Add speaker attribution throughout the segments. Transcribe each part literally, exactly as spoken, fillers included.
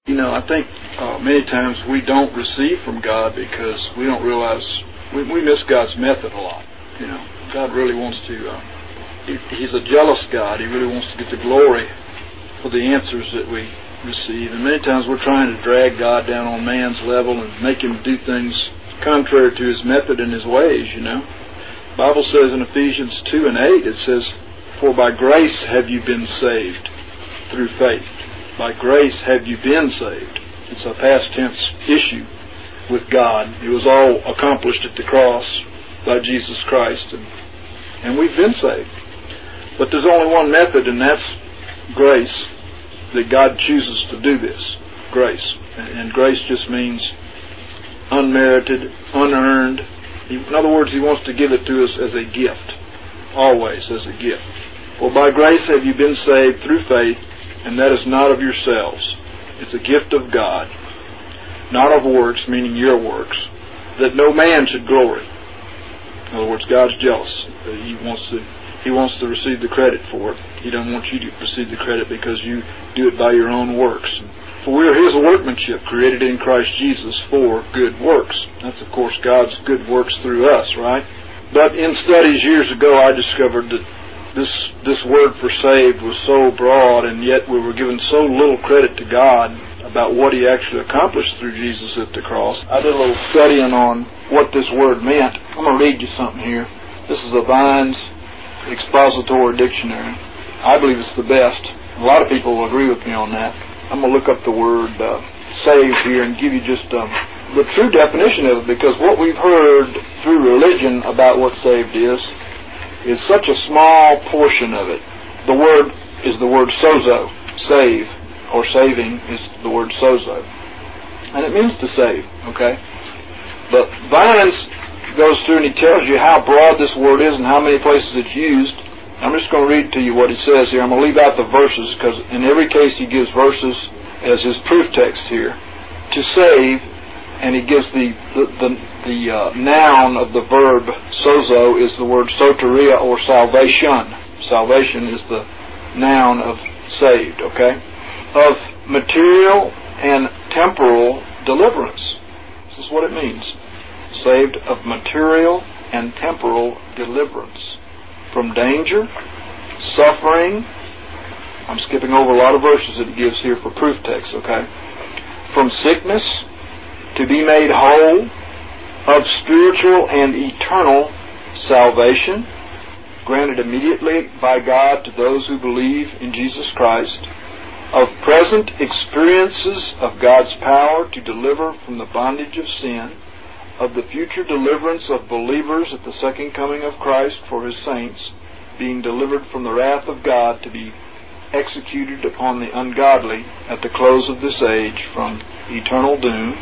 Speaker 1: You know, I think uh, many times we don't receive from God because we don't realize, we, we miss God's method a lot. You know, God really wants to, uh, he, He's a jealous God. He really wants to get the glory for the answers that we receive. And many times we're trying to drag God down on man's level and make Him do things contrary to His method and His ways, you know. The Bible says in Ephesians two and eight, it says, "For by grace have you been saved through faith." By grace have you been saved. It's a past tense issue with God. It was all accomplished at the cross by Jesus Christ, and, and we've been saved. But there's only one method, and that's grace, that God chooses to do this. Grace. And, and grace just means unmerited, unearned. He, in other words, He wants to give it to us as a gift. Always as a gift. For by grace have you been saved through faith, and that is not of yourselves. It's a gift of God, not of works, meaning your works, that no man should glory. In other words, God's jealous. He wants to, He wants to receive the credit for it. He doesn't want you to receive the credit because you do it by your own works. For we are His workmanship, created in Christ Jesus for good works. That's, of course, God's good works through us, right? But in studies years ago, I discovered that This this word for saved was so broad, and yet we were given so little credit to God about what He actually accomplished through Jesus at the cross. I did a little studying on what this word meant. I'm going to read you something here. This is a Vine's Expository Dictionary. I believe it's the best. A lot of people will agree with me on that. I'm going to look up the word uh, saved here and give you just um, the true definition of it, because what we've heard through religion about what saved is, is such a small portion of it. The word is the word sozo, save, or saving is the word sozo. And it means to save, okay? But Vines goes through and he tells you how broad this word is and how many places it's used. I'm just going to read to you what he says here. I'm going to leave out the verses because in every case he gives verses as his proof text here. To save, and he gives the the, the, the uh, noun of the verb sozo is the word soteria or salvation. Salvation is the noun of saved, okay? Of material and temporal deliverance. This is what it means. Saved of material and temporal deliverance. From danger, suffering. I'm skipping over a lot of verses that it gives here for proof text, okay? From sickness, to be made whole, of spiritual and eternal salvation, granted immediately by God to those who believe in Jesus Christ, of present experiences of God's power to deliver from the bondage of sin, of the future deliverance of believers at the second coming of Christ for His saints, being delivered from the wrath of God to be executed upon the ungodly at the close of this age from eternal doom,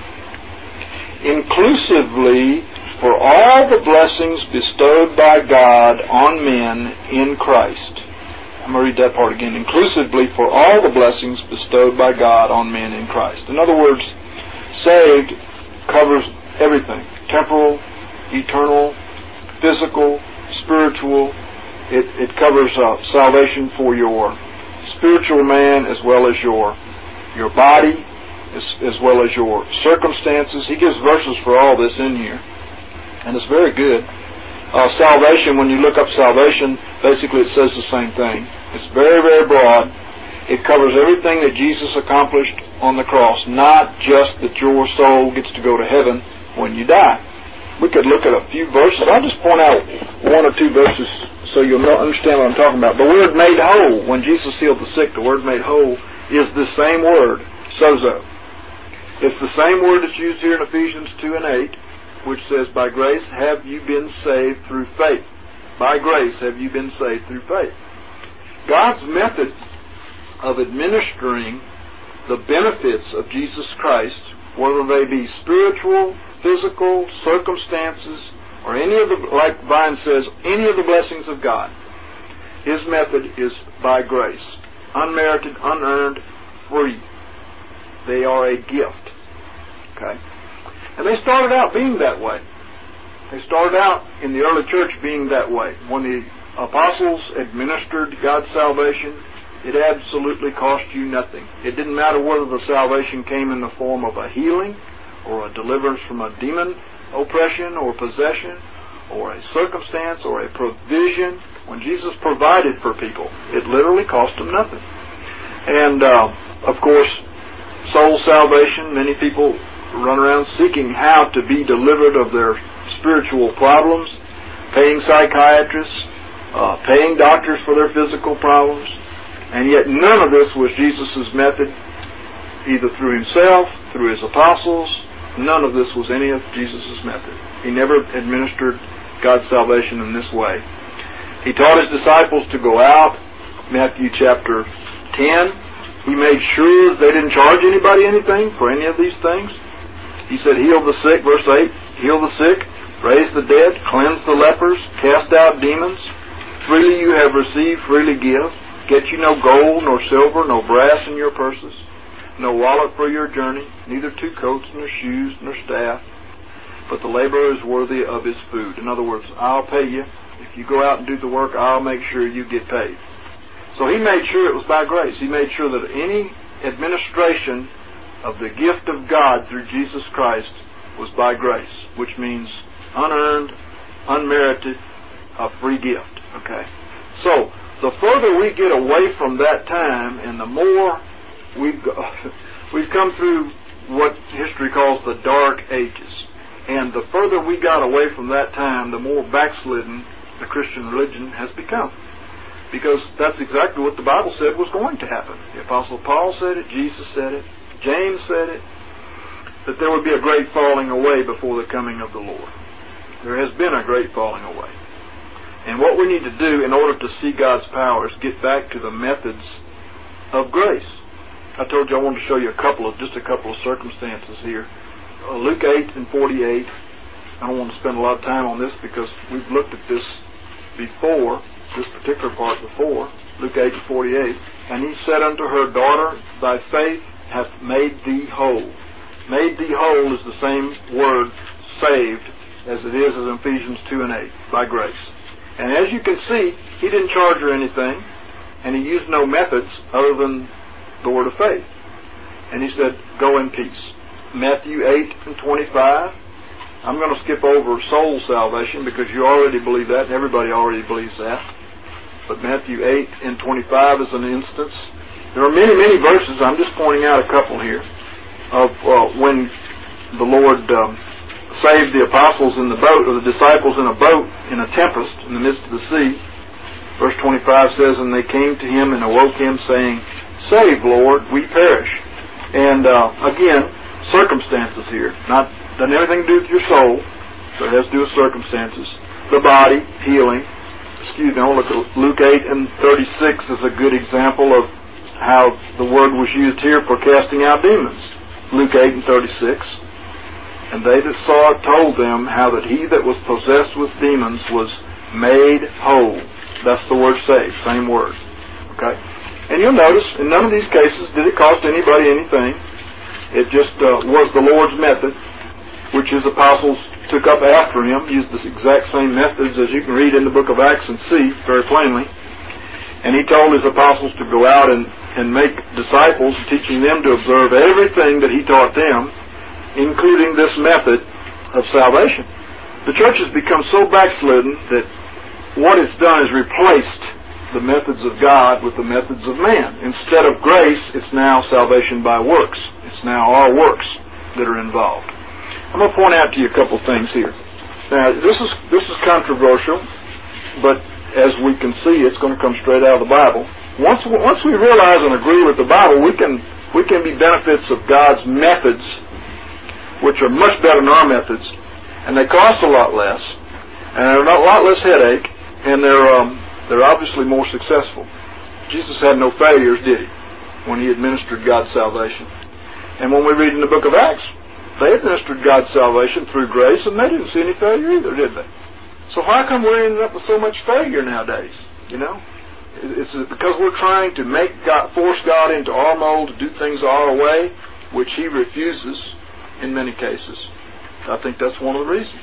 Speaker 1: inclusively for all the blessings bestowed by God on men in Christ. I'm going to read that part again. Inclusively for all the blessings bestowed by God on men in Christ. In other words, saved covers everything. Temporal, eternal, physical, spiritual. It, it covers uh, salvation for your spiritual man as well as your your body, as, as well as your circumstances. He gives verses for all this in here, and it's very good. Uh, salvation, when you look up salvation, basically it says the same thing. It's very, very broad. It covers everything that Jesus accomplished on the cross, not just that your soul gets to go to heaven when you die. We could look at a few verses. I'll just point out one or two verses so you'll understand what I'm talking about. The word made whole, when Jesus healed the sick, the word made whole is the same word, sozo. It's the same word that's used here in Ephesians two and eight, which says, by grace have you been saved through faith. By grace have you been saved through faith. God's method of administering the benefits of Jesus Christ, whether they be spiritual, physical, circumstances, or any of the, like Vine says, any of the blessings of God, His method is by grace. Unmerited, unearned, free. They are a gift. Okay? And they started out being that way. They started out in the early church being that way. When the apostles administered God's salvation, It absolutely cost you nothing. It didn't matter whether the salvation came in the form of a healing or a deliverance from a demon oppression or possession or a circumstance or a provision. When Jesus provided for people, it literally cost them nothing. And, uh, of course, soul salvation, many people run around seeking how to be delivered of their spiritual problems, paying psychiatrists, uh, paying doctors for their physical problems, and yet none of this was Jesus' method, either through himself, through his apostles. None of this was any of Jesus' method. He never administered God's salvation in this way. He taught his disciples to go out, Matthew chapter ten. He made sure they didn't charge anybody anything for any of these things. He said, heal the sick, verse eight, heal the sick, raise the dead, cleanse the lepers, cast out demons. Freely you have received, freely give. Get you no gold, nor silver, no brass in your purses, no wallet for your journey, neither two coats, nor shoes, nor staff. But the laborer is worthy of his food. In other words, I'll pay you. If you go out and do the work, I'll make sure you get paid. So he made sure it was by grace. He made sure that any administration of the gift of God through Jesus Christ was by grace, which means unearned, unmerited, a free gift. Okay? So, the further we get away from that time and the more we've, we've come through what history calls the Dark Ages. And the further we got away from that time, the more backslidden the Christian religion has become. Because that's exactly what the Bible said was going to happen. The Apostle Paul said it, Jesus said it, James said it, that there would be a great falling away before the coming of the Lord. There has been a great falling away. And what we need to do in order to see God's power is get back to the methods of grace. I told you I wanted to show you a couple of, just a couple of circumstances here. Uh, Luke eight and forty-eight. I don't want to spend a lot of time on this because we've looked at this before, this particular part before, Luke eight and forty-eight. And he said unto her, Daughter, thy faith hath made thee whole. Made thee whole is the same word, saved, as it is in Ephesians two and eight, by grace. And as you can see, he didn't charge her anything, and he used no methods other than the word of faith. And he said, go in peace. Matthew eight and twenty-five. I'm going to skip over soul salvation because you already believe that, and everybody already believes that. But Matthew eight and twenty-five is an instance. There are many, many verses. I'm just pointing out a couple here of uh, when the Lord um, saved the apostles in the boat, or the disciples in a boat in a tempest in the midst of the sea. Verse twenty-five says, And they came to him and awoke him, saying, Save, Lord, we perish. And uh, again, circumstances here. Not doesn't have anything to do with your soul, but it has to do with circumstances. The body, healing. Excuse me, I'll look at Luke eight and thirty-six is a good example of how the word was used here for casting out demons. Luke eight and thirty-six. And they that saw it told them how that he that was possessed with demons was made whole. That's the word saved, same word. Okay? And you'll notice, in none of these cases did it cost anybody anything. It just uh, was the Lord's method, which his apostles took up after him, used the exact same methods as you can read in the book of Acts and see very plainly. And he told his apostles to go out and, and make disciples, teaching them to observe everything that he taught them, including this method of salvation. The church has become so backslidden that what it's done is replaced the methods of God with the methods of man. Instead of grace, it's now salvation by works. It's now our works that are involved. I'm going to point out to you a couple things here. Now, this is this is controversial, but as we can see, it's going to come straight out of the Bible. Once once we realize and agree with the Bible, we can we can be benefits of God's methods, which are much better than our methods, and they cost a lot less, and they're a lot less headache, and they're um, they're obviously more successful. Jesus had no failures, did he, when he administered God's salvation? And when we read in the book of Acts, they administered God's salvation through grace, and they didn't see any failure either, did they? So how come we're ending up with so much failure nowadays? You know, it's because we're trying to make God, force God into our mold to do things our way, which He refuses in many cases. I think that's one of the reasons.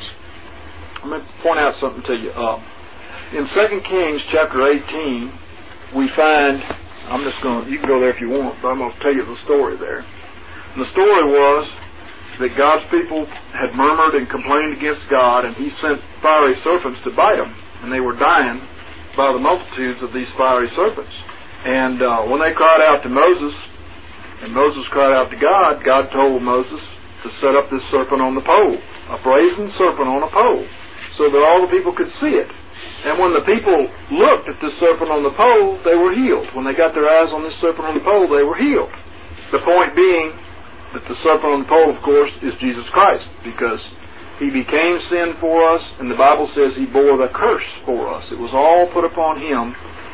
Speaker 1: I'm going to point out something to you. Uh, in Second Kings chapter eighteen, we find I'm just going to, you can go there if you want, but I'm going to tell you the story there. And the story was that God's people had murmured and complained against God, and He sent fiery serpents to bite them, and they were dying by the multitudes of these fiery serpents. And uh, when they cried out to Moses, and Moses cried out to God, God told Moses to set up this serpent on the pole, a brazen serpent on a pole, so that all the people could see it. And when the people looked at this serpent on the pole, they were healed. When they got their eyes on this serpent on the pole, they were healed. The point being that the serpent on the pole, of course, is Jesus Christ, because He became sin for us, and the Bible says He bore the curse for us. It was all put upon Him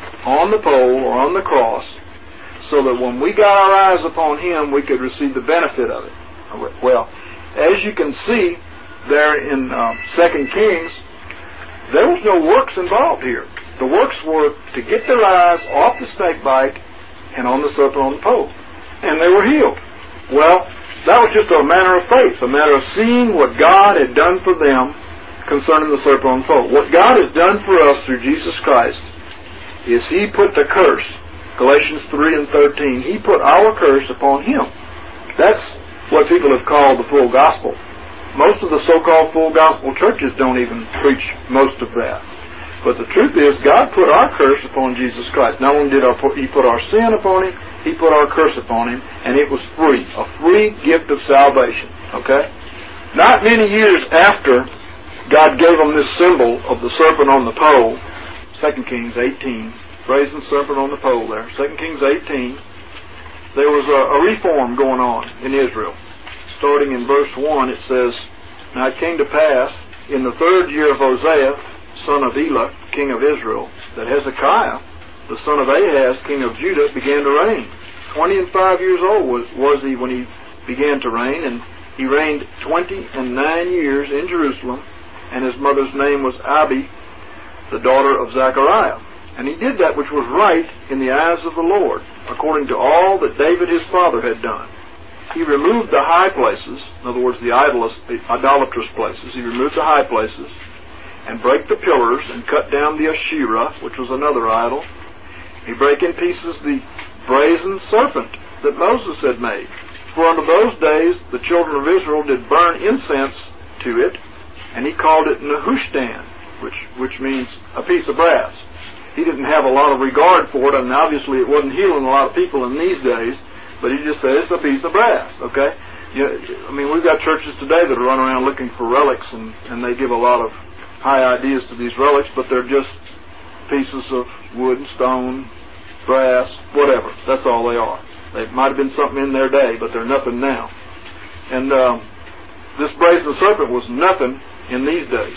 Speaker 1: on the pole or on the cross, so that when we got our eyes upon Him, we could receive the benefit of it. Well, as you can see there in uh, Second Kings, there was no works involved here. The works were to get their eyes off the snake bite and on the serpent on the pole. And they were healed. Well, that was just a matter of faith, a matter of seeing what God had done for them concerning the serpent on the pole. What God has done for us through Jesus Christ is He put the curse, Galatians three and thirteen, He put our curse upon Him. That's what people have called the full gospel. Most of the so-called full gospel churches don't even preach most of that. But the truth is, God put our curse upon Jesus Christ. Not only did our, He put our sin upon Him, He put our curse upon Him, and it was free. A free gift of salvation. Okay? Not many years after God gave them this symbol of the serpent on the pole, Second Kings eighteen, brazen serpent on the pole there, Second Kings eighteen, there was a, a reform going on in Israel. Starting in verse one, it says, Now it came to pass, in the third year of Hosea, son of Elah, king of Israel, that Hezekiah, the son of Ahaz, king of Judah, began to reign. Twenty and five years old was, was he when he began to reign, and he reigned twenty and nine years in Jerusalem, and his mother's name was Abi, the daughter of Zechariah. And he did that which was right in the eyes of the Lord, according to all that David his father had done. He removed the high places, in other words, the idolatrous places. He removed the high places and brake the pillars and cut down the Asherah, which was another idol. He brake in pieces the brazen serpent that Moses had made. For unto those days the children of Israel did burn incense to it, and he called it Nehushtan, which, which means a piece of brass. He didn't have a lot of regard for it, and obviously it wasn't healing a lot of people in these days. But he just said, it's a piece of brass, okay? You know, I mean, we've got churches today that run around looking for relics, and, and they give a lot of high ideas to these relics, but they're just pieces of wood, stone, brass, whatever. That's all they are. They might have been something in their day, but they're nothing now. And um, this brazen serpent was nothing in these days.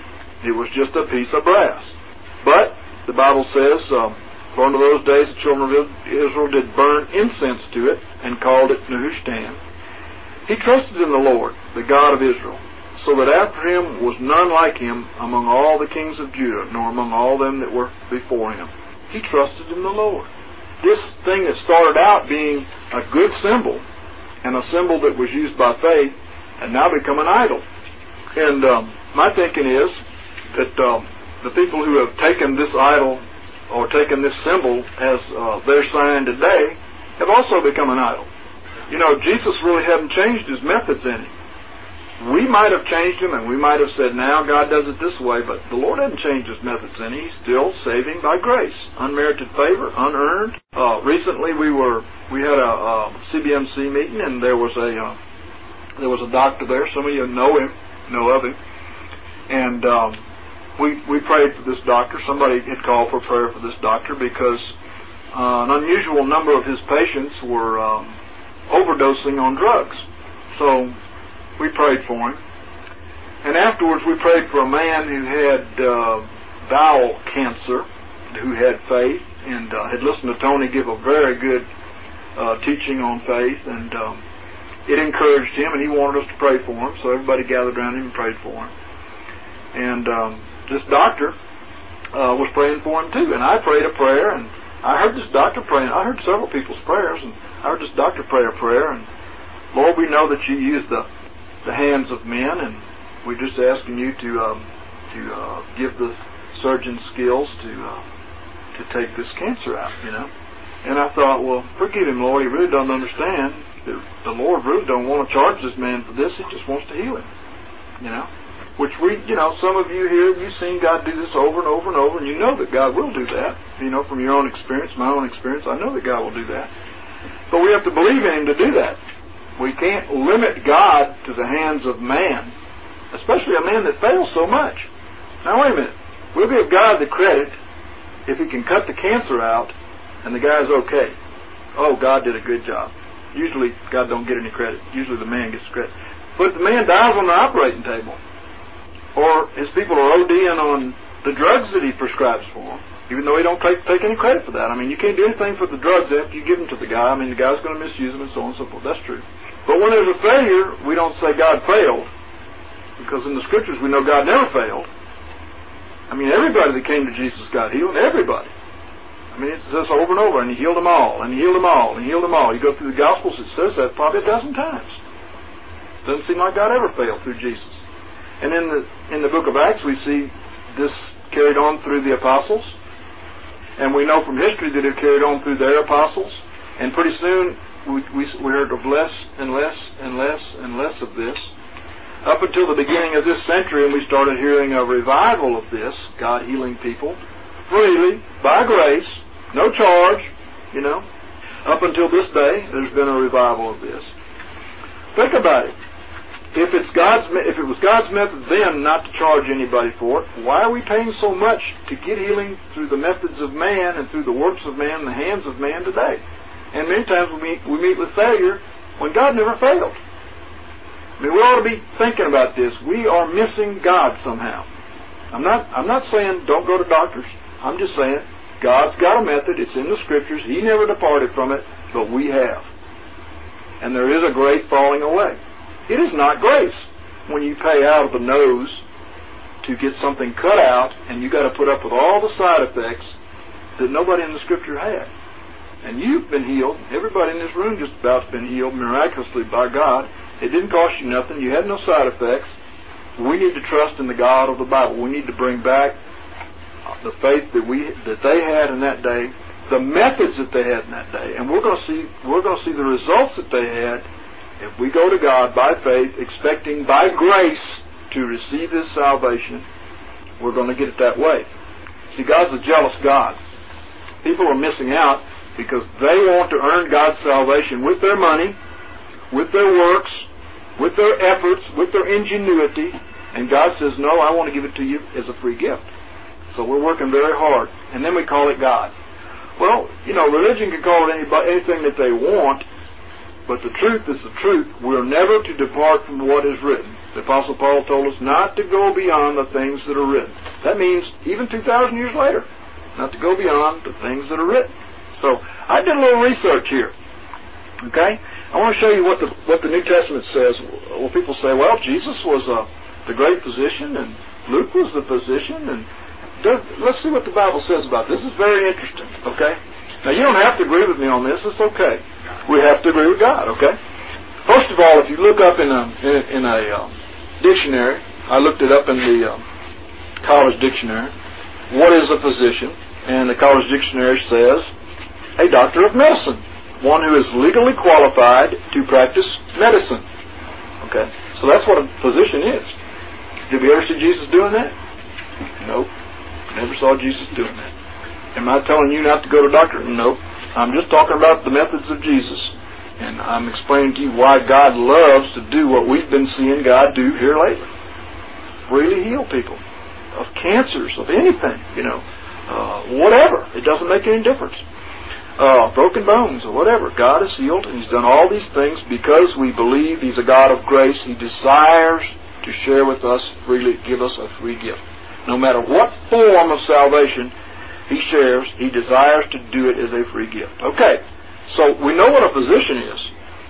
Speaker 1: It was just a piece of brass. But the Bible says, um, For unto those days the children of Israel did burn incense to it, and called it Nehushtan. He trusted in the Lord, the God of Israel, so that after him was none like him among all the kings of Judah, nor among all them that were before him. He trusted in the Lord. This thing that started out being a good symbol, and a symbol that was used by faith, had now become an idol. And um, my thinking is that um, the people who have taken this idol or taken this symbol as uh, their sign today, have also become an idol. You know, Jesus really hadn't changed His methods any. We might have changed them, and we might have said, now God does it this way, but the Lord hadn't changed His methods any. He's still saving by grace. Unmerited favor, unearned. Uh, recently we were, we had a uh, C B M C meeting, and there was a, uh, there was a doctor there. Some of you know him, know of him. And, um, We we prayed for this doctor. Somebody had called for prayer for this doctor because uh, an unusual number of his patients were um, overdosing on drugs. So we prayed for him. And afterwards we prayed for a man who had uh, bowel cancer, who had faith, and uh, had listened to Tony give a very good uh, teaching on faith. And um, it encouraged him, and he wanted us to pray for him. So everybody gathered around him and prayed for him. And Um, This doctor uh, was praying for him too, and I prayed a prayer, and I heard this doctor praying. I heard several people's prayers, and I heard this doctor pray a prayer. And Lord, we know that you use the the hands of men, and we're just asking you to um, to uh, give the surgeon skills to uh, to take this cancer out, you know. And I thought, well, forgive him, Lord. He really doesn't understand. The, the Lord really don't want to charge this man for this. He just wants to heal him. You know? Which we, you know, some of you here, you've seen God do this over and over and over, and you know that God will do that. You know, from your own experience, my own experience, I know that God will do that. But we have to believe in Him to do that. We can't limit God to the hands of man, especially a man that fails so much. Now, wait a minute. We'll give God the credit if He can cut the cancer out and the guy's okay. Oh, God did a good job. Usually, God don't get any credit. Usually, the man gets credit. But if the man dies on the operating table, or his people are ODing on the drugs that he prescribes for them, even though he don't take, take any credit for that. I mean, you can't do anything for the drugs after you give them to the guy. I mean, the guy's going to misuse them and so on and so forth. That's true. But when there's a failure, we don't say God failed, because in the Scriptures we know God never failed. I mean, everybody that came to Jesus got healed. Everybody. I mean, it says over and over, and He healed them all, and He healed them all, and He healed them all. You go through the Gospels, it says that probably a dozen times. Doesn't seem like God ever failed through Jesus. And in the in the book of Acts, we see this carried on through the apostles. And we know from history that it carried on through their apostles. And pretty soon, we, we, we heard of less and less and less and less of this. Up until the beginning of this century, and we started hearing a revival of this, God healing people freely, by grace, no charge, you know. Up until this day, there's been a revival of this. Think about it. If it's God's, if it was God's method then not to charge anybody for it, why are we paying so much to get healing through the methods of man and through the works of man and the hands of man today? And many times we meet, we meet with failure when God never failed. I mean, we ought to be thinking about this. We are missing God somehow. I'm not, I'm not saying don't go to doctors. I'm just saying God's got a method. It's in the Scriptures. He never departed from it, but we have. And there is a great falling away. It is not grace when you pay out of the nose to get something cut out and you got to put up with all the side effects that nobody in the Scripture had. And you've been healed. Everybody in this room just about has been healed miraculously by God. It didn't cost you nothing. You had no side effects. We need to trust in the God of the Bible. We need to bring back the faith that we that they had in that day, the methods that they had in that day, and we're going to see we're going to see the results that they had. If we go to God by faith, expecting by grace to receive His salvation, we're going to get it that way. See, God's a jealous God. People are missing out because they want to earn God's salvation with their money, with their works, with their efforts, with their ingenuity, and God says, no, I want to give it to you as a free gift. So we're working very hard, and then we call it God. Well, you know, religion can call it anybody, anything that they want, but the truth is the truth. We're never to depart from what is written. The Apostle Paul told us not to go beyond the things that are written. That means even two thousand years later, not to go beyond the things that are written. So I did a little research here. Okay? I want to show you what the what the New Testament says. Well, people say, well, Jesus was uh, the great physician, and Luke was the physician, and does, let's see what the Bible says about this. This is very interesting. Okay? Now, you don't have to agree with me on this. It's okay. We have to agree with God, okay? First of all, if you look up in a, in, in a um, dictionary, I looked it up in the um, college dictionary, what is a physician? And the college dictionary says, a doctor of medicine, one who is legally qualified to practice medicine. Okay? So that's what a physician is. Did we ever see Jesus doing that? Nope. Never saw Jesus doing that. Am I telling you not to go to a doctor? Nope. I'm just talking about the methods of Jesus. And I'm explaining to you why God loves to do what we've been seeing God do here lately. Really heal people of cancers, of anything, you know, uh, whatever. It doesn't make any difference. Uh, broken bones or whatever. God has healed, and He's done all these things because we believe He's a God of grace. He desires to share with us freely, give us a free gift. No matter what form of salvation He shares, He desires to do it as a free gift. Okay, so we know what a physician is.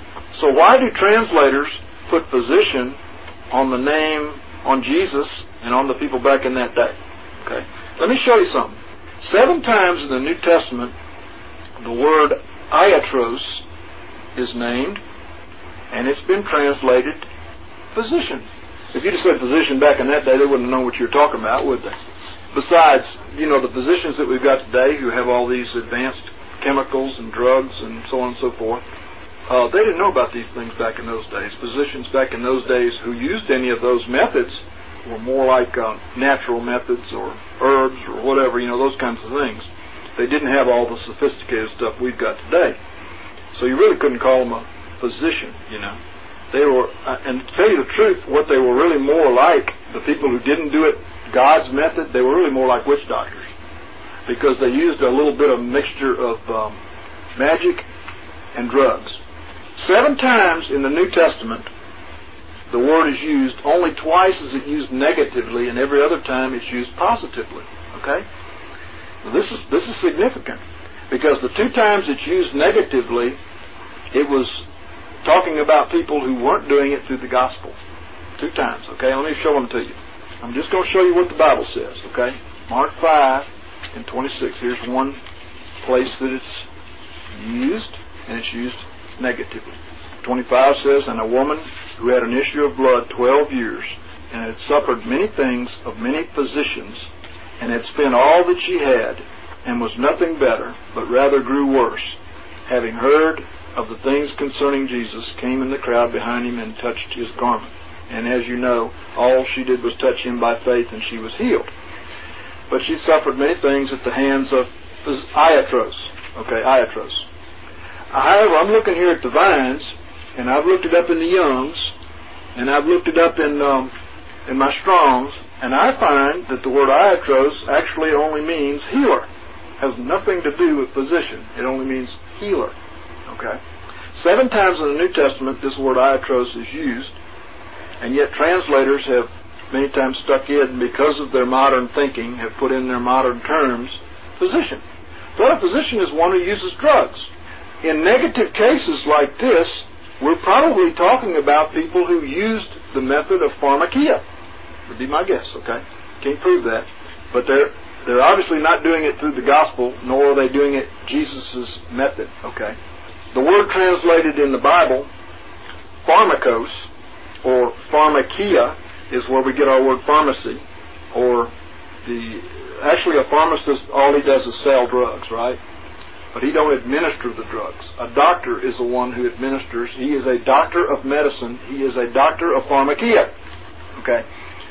Speaker 1: So why do translators put physician on the name, on Jesus, and on the people back in that day? Okay, let me show you something. Seven times in the New Testament, the word iatros is named, and it's been translated physician. If you just said physician back in that day, they wouldn't know what you're talking about, would they? Besides, you know, the physicians that we've got today who have all these advanced chemicals and drugs and so on and so forth. Uh, they didn't know about these things back in those days. Physicians back in those days who used any of those methods were more like uh, natural methods or herbs or whatever, you know, those kinds of things. They didn't have all the sophisticated stuff we've got today. So you really couldn't call them a physician, you know. They were, uh, and to tell you the truth, what they were really more like, the people who didn't do it God's method, they were really more like witch doctors, because they used a little bit of mixture of um, magic and drugs. Seven times in the New Testament, the word is used. Only twice is it used negatively, and every other time it's used positively. Okay? Now this is this is significant, because the two times it's used negatively, it was talking about people who weren't doing it through the gospel. Two times. Okay? Let me show them to you. I'm just going to show you what the Bible says. Okay? Mark five and twenty-six. Here's one place that it's used, and it's used negatively. twenty-five says, "And a woman who had an issue of blood twelve years, and had suffered many things of many physicians, and had spent all that she had, and was nothing better, but rather grew worse, having heard of the things concerning Jesus, came in the crowd behind him and touched his garment. And as you know, all she did was touch him by faith, and she was healed. But she suffered many things at the hands of Iatros." Okay, Iatros. However, I'm looking here at the Vines, and I've looked it up in the Youngs, and I've looked it up in um, in my Strongs, and I find that the word Iatros actually only means healer. It has nothing to do with physician. It only means healer. Okay. Seven times in the New Testament, this word Iatros is used, and yet translators have many times stuck in, because of their modern thinking, have put in their modern terms, physician. But a physician is one who uses drugs. In negative cases like this, we're probably talking about people who used the method of pharmakia. Would be my guess, okay? Can't prove that. But they're they're obviously not doing it through the gospel, nor are they doing it Jesus' method, okay? The word translated in the Bible, pharmakos, or pharmakia, is where we get our word pharmacy, or the... Actually, a pharmacist, all he does is sell drugs, right? But he don't administer the drugs. A doctor is the one who administers. He is a doctor of medicine. He is a doctor of pharmakia. Okay.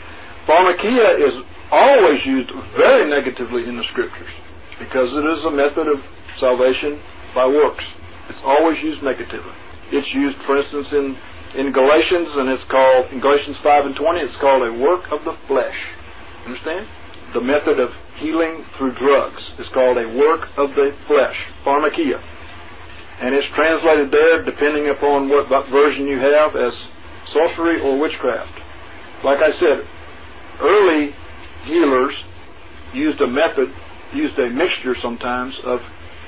Speaker 1: Pharmakia is always used very negatively in the Scriptures, because it is a method of salvation by works. It's always used negatively. It's used, for instance, in, in Galatians, and it's called, in Galatians five and twenty, it's called a work of the flesh. Understand? The method of healing through drugs is called a work of the flesh, pharmakia. And it's translated there, depending upon what, what version you have, as sorcery or witchcraft. Like I said, early healers used a method, used a mixture sometimes of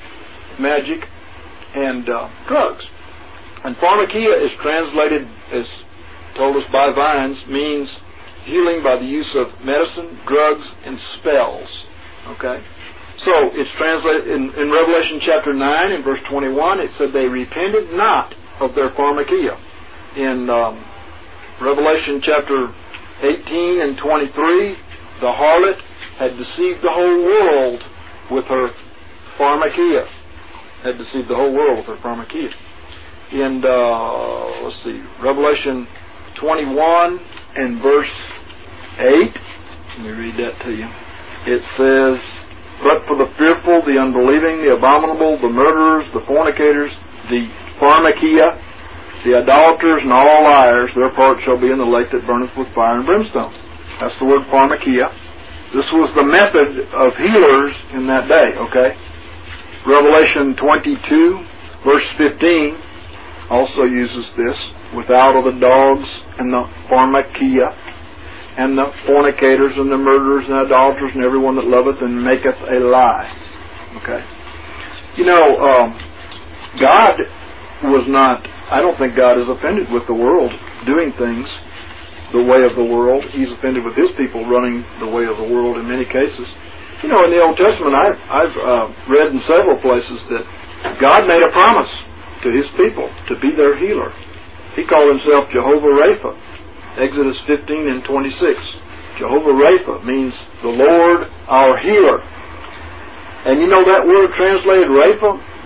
Speaker 1: magic and uh, drugs. And pharmakia is translated, as told us by Vines, means healing by the use of medicine, drugs, and spells. Okay? So, it's translated in, in Revelation chapter nine, in verse twenty-one, it said they repented not of their pharmakia. In um, Revelation chapter eighteen and twenty-three, the harlot had deceived the whole world with her pharmakia. Had deceived the whole world with her pharmakia. In, uh, let's see, Revelation twenty-one and verse eight, let me read that to you. It says, "But for the fearful, the unbelieving, the abominable, the murderers, the fornicators, the pharmakia, the idolaters, and all liars, their part shall be in the lake that burneth with fire and brimstone." That's the word pharmakia. This was the method of healers in that day, okay? Revelation twenty-two, verse fifteen, also uses this. "Without are the dogs, and the pharmakia, and the fornicators, and the murderers, and idolaters, and everyone that loveth and maketh a lie." Okay. You know, um, God was not, I don't think God is offended with the world doing things the way of the world. He's offended with His people running the way of the world in many cases. You know, in the Old Testament, I've, I've uh, read in several places that God made a promise to His people to be their healer. He called Himself Jehovah Rapha. Exodus fifteen and twenty-six. Jehovah Rapha means the Lord our healer. And you know that word translated Rapha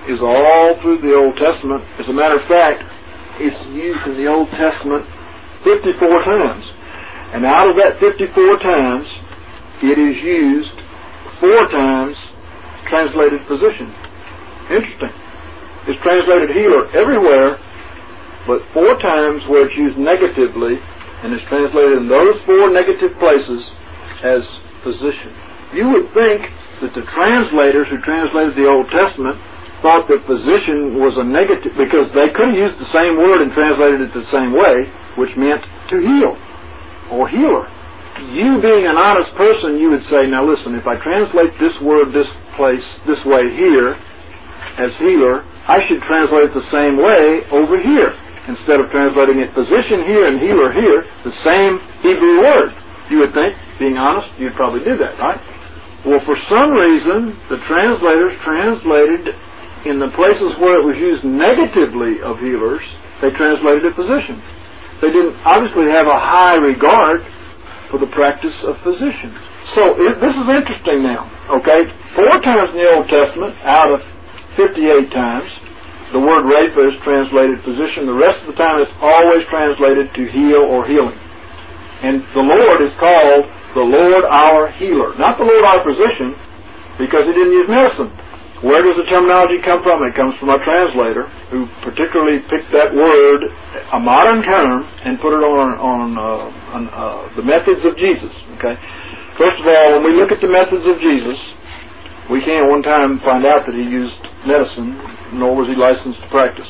Speaker 1: is all through the Old Testament. As a matter of fact, it's used in the Old Testament fifty-four times. And out of that fifty-four times, it is used four times translated physician. Interesting. It's translated healer everywhere, but four times where it's used negatively, and it's translated in those four negative places as physician. You would think that the translators who translated the Old Testament thought that physician was a negative, because they could have used the same word and translated it the same way, which meant to heal or healer. You being an honest person, you would say, now listen, if I translate this word this place, this way here, as healer, I should translate it the same way over here. Instead of translating it physician here and healer here, the same Hebrew word. You would think, being honest, you'd probably do that, right? Well, for some reason, the translators translated in the places where it was used negatively of healers, they translated it physician. They didn't obviously have a high regard for the practice of physicians. So it, this is interesting now, okay? Four times in the Old Testament, out of fifty-eight times, the word rapha is translated physician. The rest of the time it's always translated to heal or healing. And the Lord is called the Lord our healer. Not the Lord our physician, because he didn't use medicine. Where does the terminology come from? It comes from a translator who particularly picked that word, a modern term, and put it on, on, uh, on uh, the methods of Jesus. Okay. First of all, when we look at the methods of Jesus, we can't one time find out that he used medicine, nor was he licensed to practice.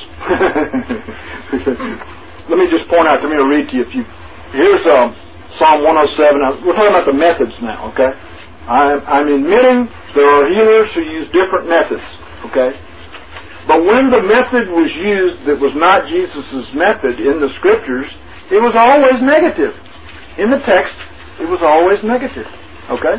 Speaker 1: Let me just point out, let me read to you a few. Here's um, Psalm one oh seven. Now, we're talking about the methods now, okay? I'm, I'm admitting there are healers who use different methods, okay? But when the method was used that was not Jesus' method in the Scriptures, it was always negative. In the text, it was always negative, okay?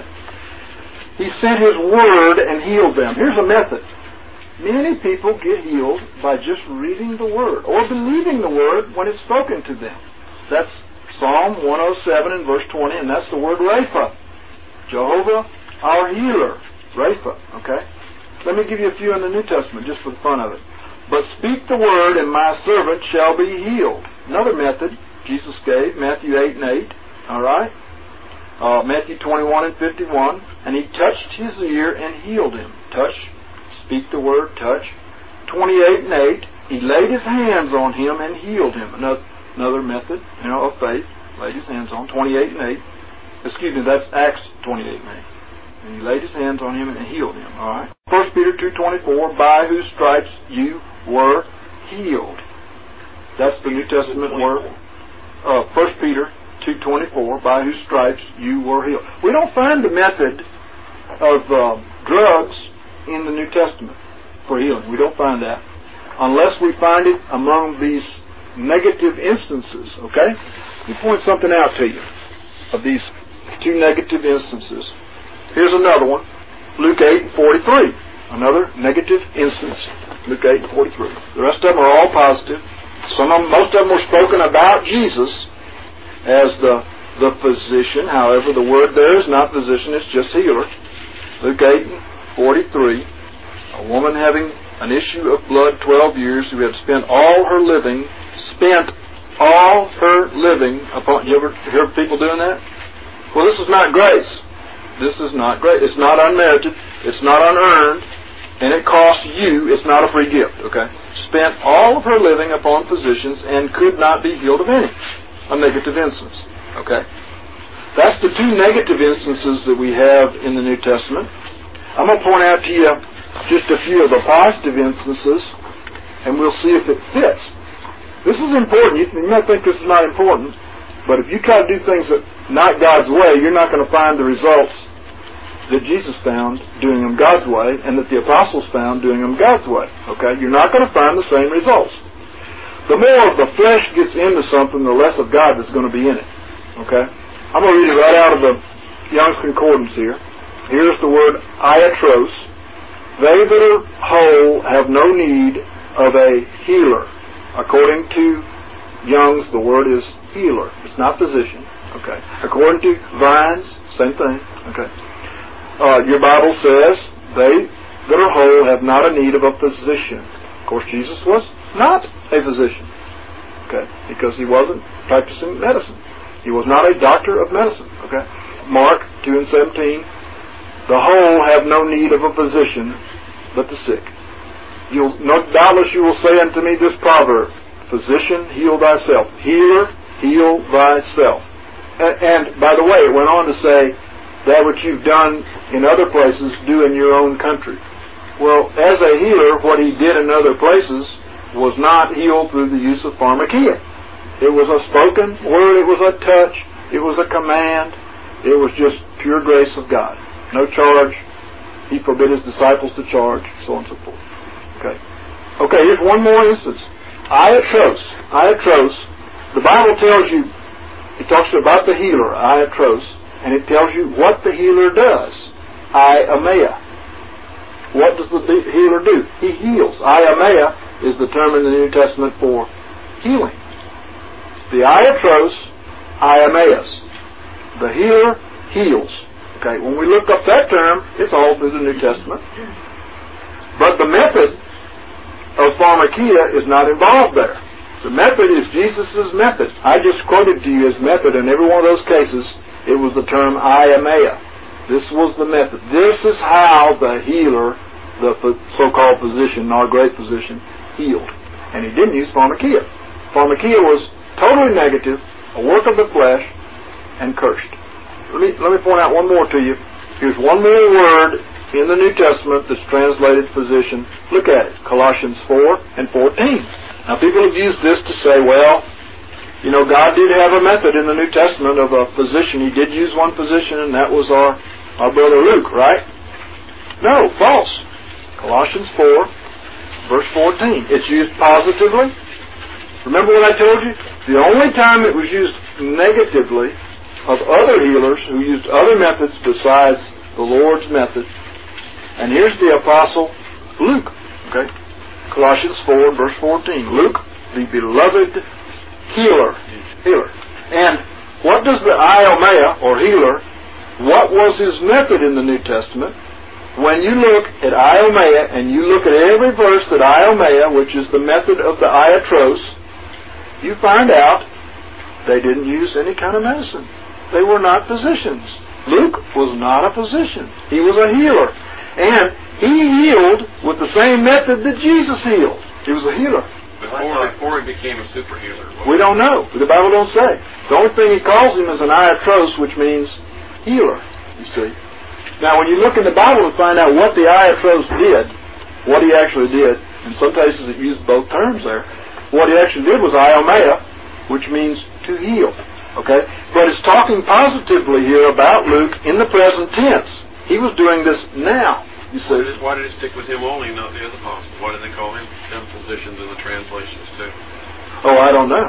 Speaker 1: He sent His Word and healed them. Here's a method. Many people get healed by just reading the Word or believing the Word when it's spoken to them. That's Psalm one oh seven and verse twenty, and that's the word Rapha. Jehovah, our healer. Rapha, okay? Let me give you a few in the New Testament just for the fun of it. But speak the Word, and my servant shall be healed. Another method Jesus gave, Matthew eight and eight, all right? Uh, Matthew twenty-one and fifty-one, and he touched his ear and healed him. Touch, speak the word, touch. twenty-eight and eight, he laid his hands on him and healed him. Another, another method, you know, of faith, laid his hands on. twenty-eight and eight, excuse me, that's Acts twenty-eight and eight. And he laid his hands on him and healed him, all right? First Peter two twenty-four, by whose stripes you were healed. That's the New Testament word. Uh, First Peter two twenty-four, by whose stripes you were healed. We don't find the method of uh, drugs in the New Testament for healing. We don't find that unless we find it among these negative instances, okay? Let me point something out to you of these two negative instances. Here's another one, Luke eight and forty-three. Another negative instance, Luke eight and forty-three. The rest of them are all positive. Some of them, most of them were spoken about Jesus as the the physician. However, the word there is not physician, it's just healer. Luke eight and forty-three, a woman having an issue of blood twelve years, who had spent all her living, spent all her living upon, you ever hear people doing that? Well, this is not grace. This is not grace. It's not unmerited. It's not unearned. And it costs you. It's not a free gift, okay? Spent all of her living upon physicians and could not be healed of any. A negative instance, okay? That's the two negative instances that we have in the New Testament. I'm going to point out to you just a few of the positive instances, and we'll see if it fits. This is important. You, you might think this is not important, but if you try to do things that not God's way, you're not going to find the results that Jesus found doing them God's way and that the apostles found doing them God's way. Okay? You're not going to find the same results. The more of the flesh gets into something, the less of God is going to be in it. Okay? I'm going to read it right out of the Young's Concordance here. Here's the word iatros. They that are whole have no need of a healer. According to Young's, the word is healer. It's not physician. Okay. According to Vines, same thing. Okay. Uh, your Bible says they
Speaker 2: that are whole have not a need of a physician. Of course, Jesus was not a physician, okay, because he wasn't practicing medicine. He was not a doctor of medicine, okay. Mark two and seventeen, the whole have no need of a physician, but the sick. You'll, no, doubtless you will say unto me this proverb, physician, heal thyself. Healer, heal thyself. And, and by the way, it went on to say, that which you've done in other places, do in your own country. Well, as a healer, what he did in other places was not healed through the use of pharmakia. It was a spoken word, it was a touch, it was a command, it was just pure grace of God. No charge. He forbid his disciples to charge, so on and so forth. Okay. Okay, here's one more instance. Iatros. Iatros. The Bible tells you, it talks about the healer, Iatros, and it tells you what the healer does. Iamea. What does the healer do? He heals. Iamea is the term in the New Testament for healing. The Iatros, Iameas. The healer heals. Okay, when we look up that term, it's all through the New Testament. But the method of pharmakia is not involved there. The method is Jesus' method. I just quoted to you his method. In every one of those cases, it was the term Iamea. This was the method. This is how the healer, the so-called physician, our great physician, healed. And he didn't use pharmakia. Pharmakia was totally negative, a work of the flesh, and cursed. Let me, let me point out one more to you. Here's one more word in the New Testament that's translated physician. Look at it. Colossians four and fourteen. Now people have used this to say, well, you know, God did have a method in the New Testament of a physician. He did use one physician, and that was our, our brother Luke, right? No, false. Colossians four, verse fourteen. It's used positively. Remember what I told you? The only time it was used negatively of other healers who used other methods besides the Lord's method. And here's the Apostle Luke, okay? Colossians four, verse fourteen. Luke, the beloved healer. Healer. And what does the Iomea, or healer, what was his method in the New Testament? When you look at Iomea, and you look at every verse that Iomea, which is the method of the Iatros, you find out they didn't use any kind of medicine. They were not physicians. Luke was not a physician. He was a healer. And he healed with the same method that Jesus healed. He was a healer.
Speaker 3: Before, before he became a super healer.
Speaker 2: We don't know. The Bible don't say. The only thing he calls him is an Iatros, which means healer, you see. Now, when you look in the Bible and find out what the Iatros did, what he actually did, in some cases it used both terms there, what he actually did was Iomea, which means to heal. Okay? But it's talking positively here about Luke in the present tense. He was doing this now. You see.
Speaker 3: Why did, it, why did it stick with him only, not the other apostles? Why did they call him them physicians in the translations too?
Speaker 2: Oh, I don't know.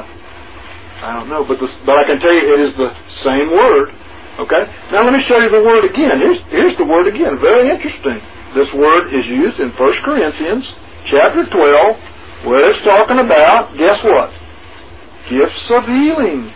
Speaker 2: I don't know, but the, but I can tell you it is the same word. Okay. Now let me show you the word again. Here's here's the word again. Very interesting. This word is used in First Corinthians chapter twelve, where it's talking about, guess what? Gifts of healing.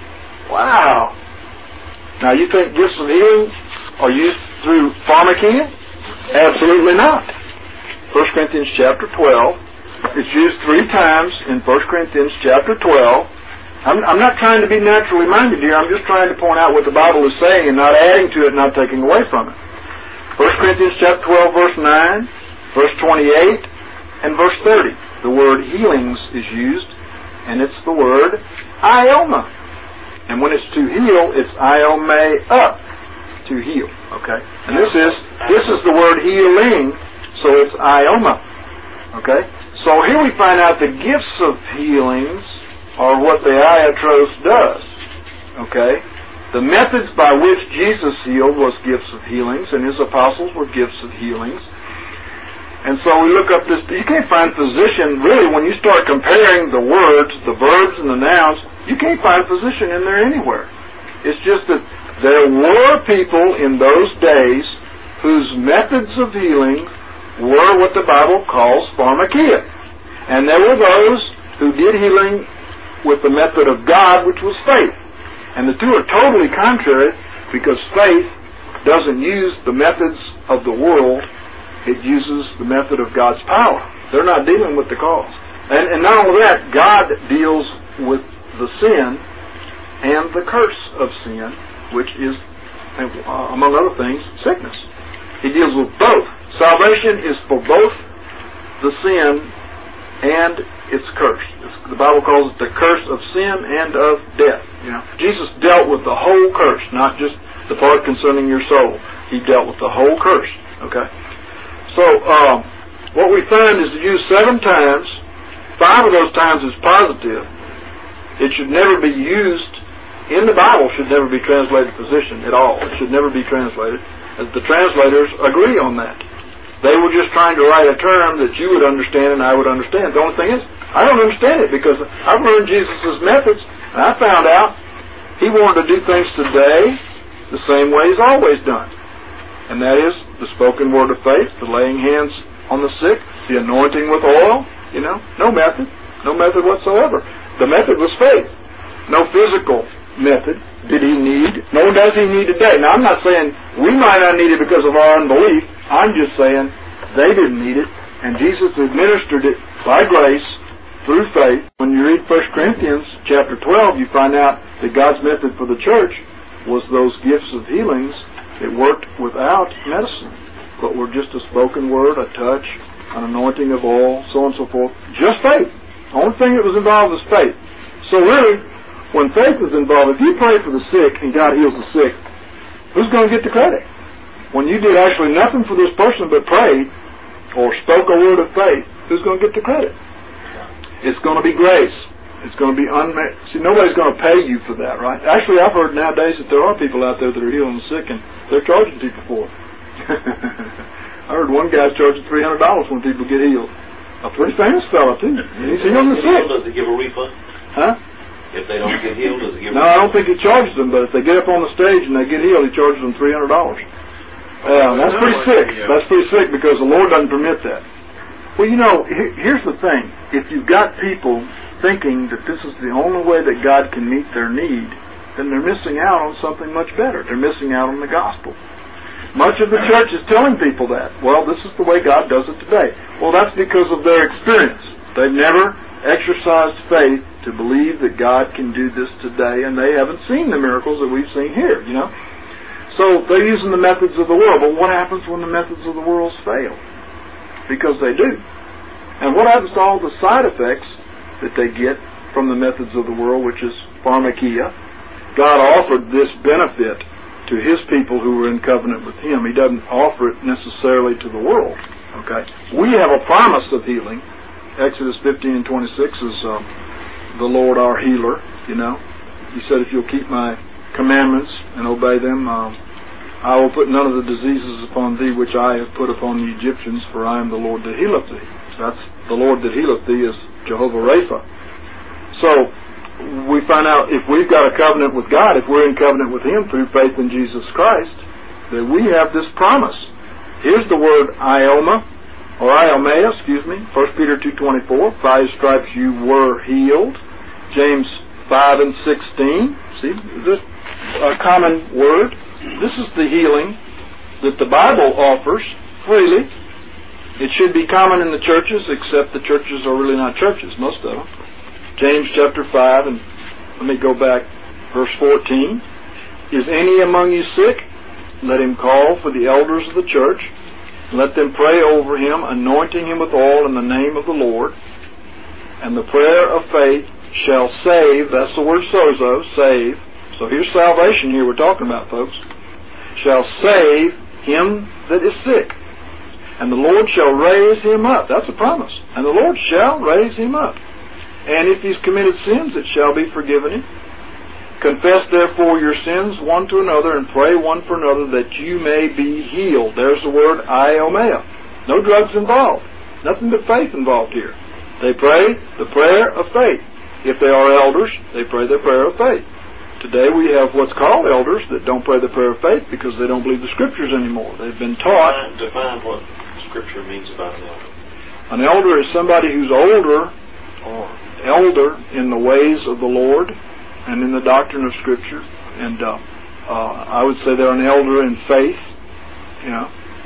Speaker 2: Wow. Now you think gifts of healing are used through pharmakia? Absolutely not. First Corinthians chapter twelve. It's used three times in First Corinthians chapter twelve. I'm, I'm not trying to be naturally minded here. I'm just trying to point out what the Bible is saying and not adding to it, not taking away from it. First Corinthians chapter twelve, verse nine, verse twenty-eight, and verse thirty. The word healings is used, and it's the word ioma. And when it's to heal, it's iomea, to heal. Okay? And this is this is the word healing, so it's ioma. Okay? So here we find out the gifts of healings are what the Iatros does. Okay? The methods by which Jesus healed was gifts of healings, and his apostles were gifts of healings. And so we look up this, you can't find physician, really, when you start comparing the words, the verbs and the nouns, you can't find physician in there anywhere. It's just that there were people in those days whose methods of healing were what the Bible calls pharmakia. And there were those who did healing with the method of God, which was faith. And the two are totally contrary, because faith doesn't use the methods of the world it uses the method of God's power. They're not dealing with the cause. And, and not only that, God deals with the sin and the curse of sin, which is, uh, among other things, sickness. He deals with both. Salvation is for both the sin and its curse. It's, the Bible calls it the curse of sin and of death. You know, Jesus dealt with the whole curse, not just the part concerning your soul. He dealt with the whole curse. Okay. So um, what we find is used seven times. Five of those times is positive. It should never be used in the Bible. Should never be translated physician at all. It should never be translated. As the translators agree on that. They were just trying to write a term that you would understand and I would understand. The only thing is, I don't understand it because I've learned Jesus' methods, and I found out He wanted to do things today the same way He's always done. And that is the spoken word of faith, the laying hands on the sick, the anointing with oil, you know, no method, no method whatsoever. The method was faith, no physical method did He need, nor does He need today. Now, I'm not saying we might not need it because of our unbelief. I'm just saying they didn't need it, and Jesus administered it by grace through faith. When you read First Corinthians chapter twelve, you find out that God's method for the church was those gifts of healings that worked without medicine, but were just a spoken word, a touch, an anointing of oil, so on and so forth. Just faith. The only thing that was involved was faith. So really, when faith is involved, if you pray for the sick and God heals the sick, who's going to get the credit? When you did actually nothing for this person but prayed or spoke a word of faith, who's going to get the credit? It's going to be grace. It's going to be unmet. See, nobody's going to pay you for that, right? Actually, I've heard nowadays that there are people out there that are healing the sick and they're charging people for it. I heard one guy's charging three hundred dollars when people get healed. A pretty famous fella, too. He's healing the sick.
Speaker 4: Does he give a refund?
Speaker 2: Huh?
Speaker 4: If they don't get healed, does he give a
Speaker 2: No, I don't think he charges them, but if they get up on the stage and they get healed, he charges them three hundred dollars. Uh, that's pretty sick. That's pretty sick because the Lord doesn't permit that. Well, you know, here's the thing. If you've got people thinking that this is the only way that God can meet their need, then they're missing out on something much better. They're missing out on the gospel. Much of the church is telling people that. Well, this is the way God does it today. Well, that's because of their experience. They've never exercised faith to believe that God can do this today, and they haven't seen the miracles that we've seen here, you know. So they're using the methods of the world. But what happens when the methods of the world fail? Because they do. And what happens to all the side effects that they get from the methods of the world, which is pharmakia? God offered this benefit to His people who were in covenant with Him. He doesn't offer it necessarily to the world. Okay? We have a promise of healing. Exodus fifteen and twenty-six is um, the Lord our healer, you know. He said, if you'll keep my commandments and obey them, um, I will put none of the diseases upon thee which I have put upon the Egyptians, for I am the Lord that healeth thee. So that's the Lord that healeth thee is Jehovah Rapha. So we find out if we've got a covenant with God, if we're in covenant with Him through faith in Jesus Christ, that we have this promise. Here's the word ioma, or iomea, excuse me, First Peter two twenty-four, by His stripes you were healed. James five and sixteen, see, this is a common word. This is the healing that the Bible offers freely. It should be common in the churches, except the churches are really not churches, most of them. James chapter five, and let me go back, verse fourteen. Is any among you sick? Let him call for the elders of the church, and let them pray over him, anointing him with oil in the name of the Lord. And the prayer of faith shall save, that's the word sozo, save. So here's salvation here we're talking about, folks. Shall save him that is sick. And the Lord shall raise him up. That's a promise. And the Lord shall raise him up. And if he's committed sins, it shall be forgiven him. Confess therefore your sins one to another, and pray one for another, that you may be healed. There's the word iomea. No drugs involved. Nothing but faith involved here. They pray the prayer of faith. If they are elders, they pray the prayer of faith. Today we have what's called elders that don't pray the prayer of faith because they don't believe the Scriptures anymore. They've been taught.
Speaker 4: Define, define what Scripture means about an elder.
Speaker 2: An elder is somebody who's older or elder in the ways of the Lord and in the doctrine of Scripture. And uh, uh, I would say they're an elder in faith. You know,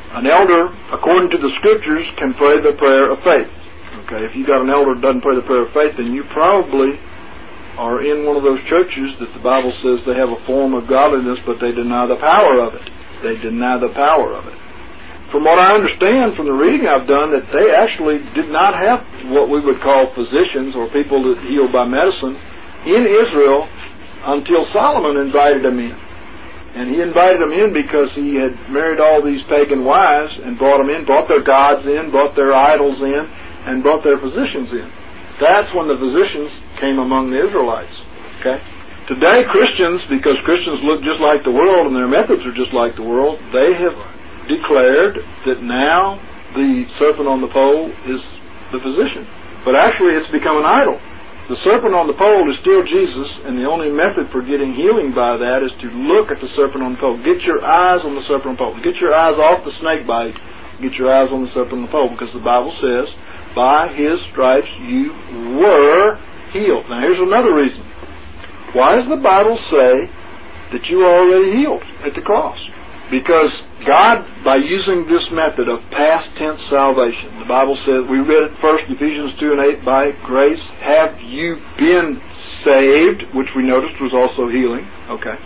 Speaker 2: An elder, according to the Scriptures, can pray the prayer of faith. Okay, if you got an elder that doesn't pray the prayer of faith, then you probably are in one of those churches that the Bible says they have a form of godliness, but they deny the power of it. They deny the power of it. From what I understand from the reading I've done, that they actually did not have what we would call physicians or people that heal by medicine in Israel until Solomon invited them in. And he invited them in because he had married all these pagan wives and brought them in, brought their gods in, brought their idols in, and brought their physicians in. That's when the physicians came among the Israelites. Okay? Today, Christians, because Christians look just like the world and their methods are just like the world, they have declared that now the serpent on the pole is the physician. But actually it's become an idol. The serpent on the pole is still Jesus, and the only method for getting healing by that is to look at the serpent on the pole. Get your eyes on the serpent on the pole. Get your eyes off the snake bite. Get your eyes on the serpent on the pole, because the Bible says, by His stripes you were healed. Now here's another reason. Why does the Bible say that you are already healed at the cross? Because God, by using this method of past tense salvation, the Bible says, we read it first, Ephesians two and eight, by grace have you been saved, which we noticed was also healing. Okay.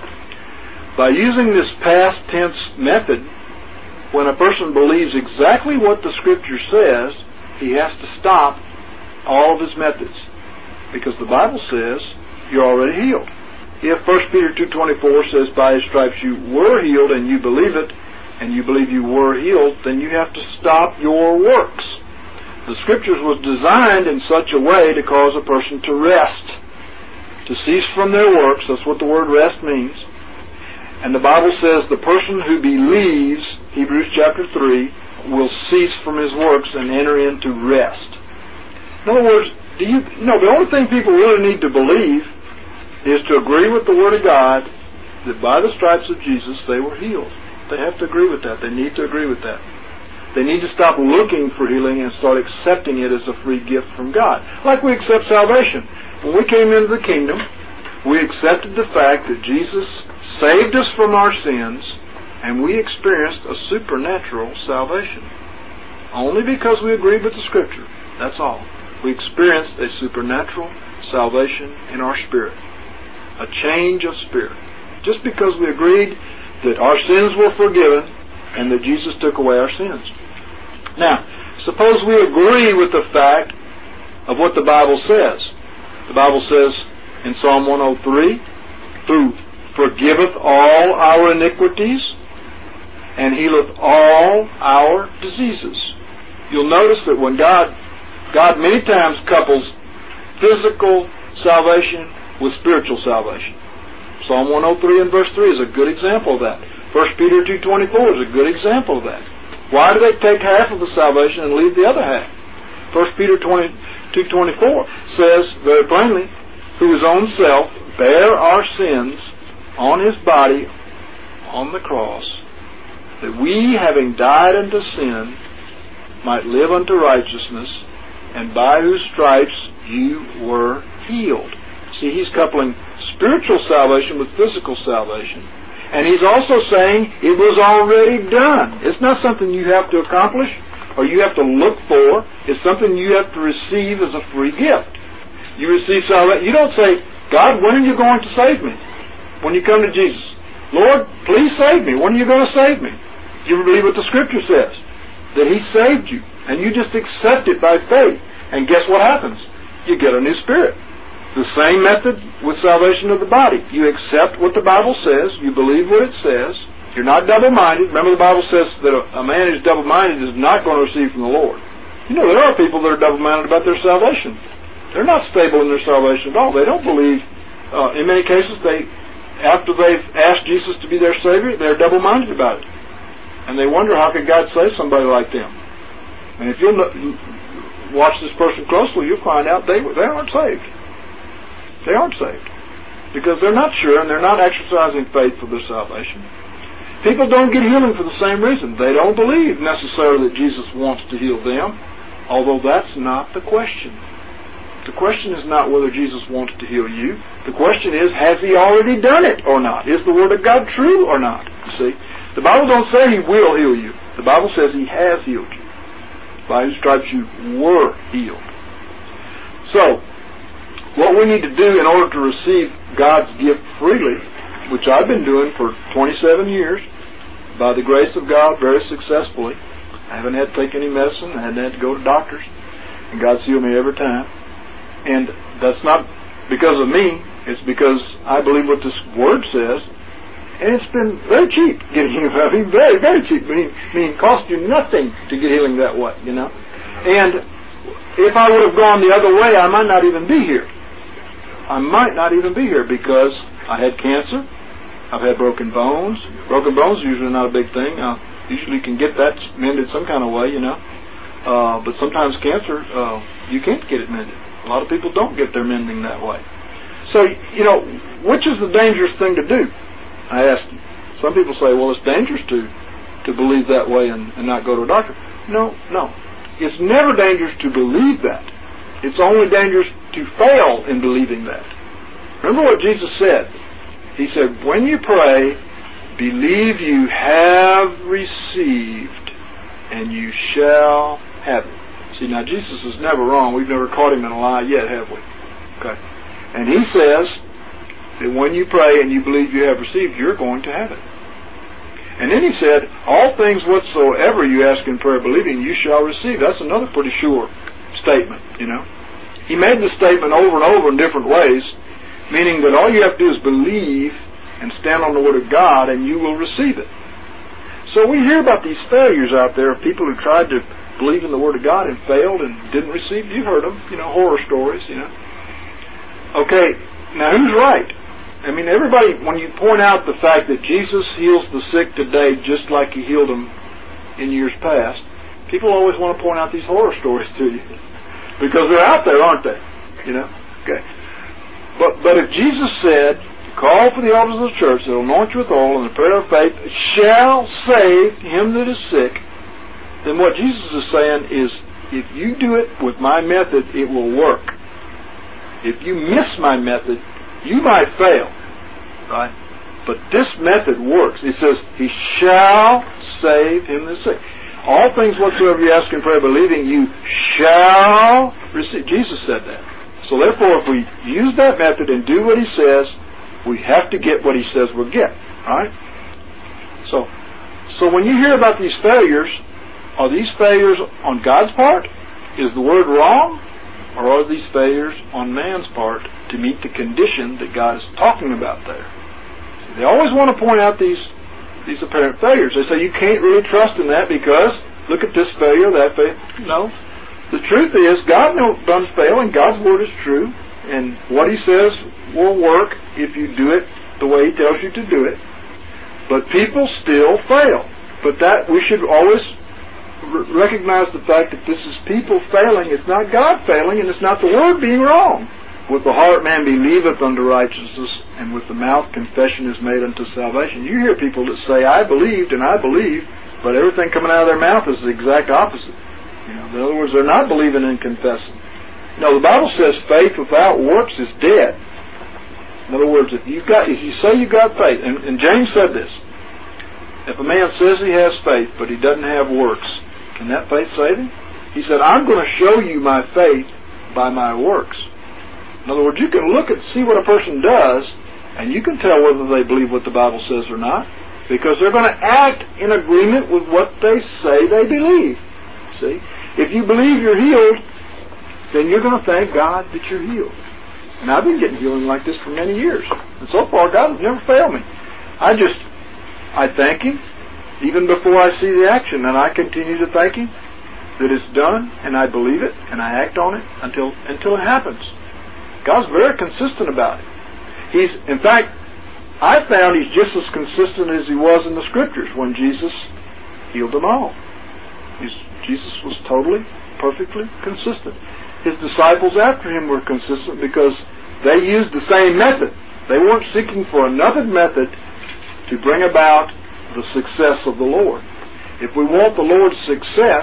Speaker 2: By using this past tense method, when a person believes exactly what the Scripture says, he has to stop all of his methods. Because the Bible says, you're already healed. If First Peter two twenty-four says, by His stripes you were healed, and you believe it, and you believe you were healed, then you have to stop your works. The Scriptures was designed in such a way to cause a person to rest, to cease from their works. That's what the word rest means. And the Bible says the person who believes, Hebrews chapter three, will cease from his works and enter into rest. In other words, do you, you know, the only thing people really need to believe is to agree with the Word of God that by the stripes of Jesus they were healed. They have to agree with that. They need to agree with that. They need to stop looking for healing and start accepting it as a free gift from God. Like we accept salvation. When we came into the kingdom, we accepted the fact that Jesus saved us from our sins, and we experienced a supernatural salvation. Only because we agreed with the Scripture. That's all. We experienced a supernatural salvation in our spirit. A change of spirit. Just because we agreed that our sins were forgiven and that Jesus took away our sins. Now, suppose we agree with the fact of what the Bible says. The Bible says in Psalm one oh three, who forgiveth all our iniquities and healeth all our diseases. You'll notice that when God, God many times couples physical salvation with spiritual salvation. Psalm one oh three and verse three is a good example of that. First Peter two twenty-four is a good example of that. Why do they take half of the salvation and leave the other half? First Peter two twenty-four says very plainly, who his own self bare our sins on his body on the cross, that we, having died unto sin, might live unto righteousness, and by whose stripes you were healed. See, he's coupling spiritual salvation with physical salvation. And he's also saying it was already done. It's not something you have to accomplish or you have to look for. It's something you have to receive as a free gift. You receive salvation. You don't say, God, when are you going to save me? When you come to Jesus. Lord, please save me. When are you going to save me? You believe what the Scripture says. That He saved you. And you just accept it by faith. And guess what happens? You get a new spirit. The same method with salvation of the body. You accept what the Bible says. You believe what it says. You're not double-minded. Remember, the Bible says that a man who's double-minded is not going to receive from the Lord. You know, there are people that are double-minded about their salvation. They're not stable in their salvation at all. They don't believe. Uh, in many cases, they, after they've asked Jesus to be their Savior, they're double-minded about it. And they wonder, how could God save somebody like them? And if you'll watch this person closely, you'll find out they, they aren't saved. They aren't saved. Because they're not sure and they're not exercising faith for their salvation. People don't get healing for the same reason. They don't believe necessarily that Jesus wants to heal them, although that's not the question. The question is not whether Jesus wants to heal you. The question is, has He already done it or not? Is the Word of God true or not? You see, the Bible don't say He will heal you. The Bible says He has healed you. By His stripes you were healed. So, what we need to do in order to receive God's gift freely, which I've been doing for twenty-seven years, by the grace of God, very successfully. I haven't had to take any medicine. I haven't had to go to doctors. And God's healed me every time. And that's not because of me. It's because I believe what this Word says. And it's been very cheap getting healing. I mean, very, very cheap. I mean, I mean, it cost you nothing to get healing that way, you know. And if I would have gone the other way, I might not even be here. I might not even be here because I had cancer. I've had broken bones. Broken bones is usually not a big thing. Uh, usually can get that mended some kind of way, you know. Uh, but sometimes cancer, uh, you can't get it mended. A lot of people don't get their mending that way. So, you know, which is the dangerous thing to do? I ask you. Some people say, well, it's dangerous to, to believe that way and, and not go to a doctor. No, no. It's never dangerous to believe that. It's only dangerous to fail in believing that. Remember what Jesus said. He said, when you pray, believe you have received, and you shall have it. See, now Jesus is never wrong. We've never caught Him in a lie yet, have we? Okay. And He says that when you pray and you believe you have received, you're going to have it. And then He said, all things whatsoever you ask in prayer believing, you shall receive. That's another pretty sure statement, you know. He made the statement over and over in different ways, meaning that all you have to do is believe and stand on the Word of God and you will receive it. So we hear about these failures out there of people who tried to believe in the Word of God and failed and didn't receive it. You've heard them, you know, horror stories, you know. Okay, now who's right? I mean, everybody, when you point out the fact that Jesus heals the sick today just like He healed them in years past, people always want to point out these horror stories to you. Because they're out there, aren't they? You know? Okay. But but if Jesus said, call for the elders of the church, they'll anoint you with oil, and the prayer of faith shall save him that is sick, then what Jesus is saying is, if you do it with my method, it will work. If you miss my method, you might fail. Right? But this method works. It says, He shall save him that is sick. All things whatsoever you ask in prayer believing, you shall receive. Jesus said that. So therefore, if we use that method and do what He says, we have to get what He says we'll get. Alright? So, so when you hear about these failures, are these failures on God's part? Is the Word wrong? Or are these failures on man's part to meet the condition that God is talking about there? See, they always want to point out these these apparent failures. They say you can't really trust in that because look at this failure, that failure. No. The truth is God doesn't fail and God's Word is true, and what He says will work if you do it the way He tells you to do it. But people still fail. But that we should always r- recognize the fact that this is people failing. It's not God failing, and it's not the Word being wrong. With the heart man believeth unto righteousness, and with the mouth confession is made unto salvation. You hear people that say, I believed and I believe, but everything coming out of their mouth is the exact opposite. You know, in other words, they're not believing and confessing. No, the Bible says faith without works is dead. In other words, if you've got, if you say you've got faith, and, and James said this, if a man says he has faith, but he doesn't have works, can that faith save him? He said, I'm going to show you my faith by my works. In other words, you can look and see what a person does, and you can tell whether they believe what the Bible says or not, because they're going to act in agreement with what they say they believe. See? If you believe you're healed, then you're going to thank God that you're healed. And I've been getting healing like this for many years. And so far, God has never failed me. I just, I thank Him, even before I see the action, and I continue to thank Him that it's done, and I believe it, and I act on it until until it happens. God's very consistent about it. He's, in fact, I found He's just as consistent as He was in the Scriptures when Jesus healed them all. He's, Jesus was totally, perfectly consistent. His disciples after Him were consistent because they used the same method. They weren't seeking for another method to bring about the success of the Lord. If we want the Lord's success,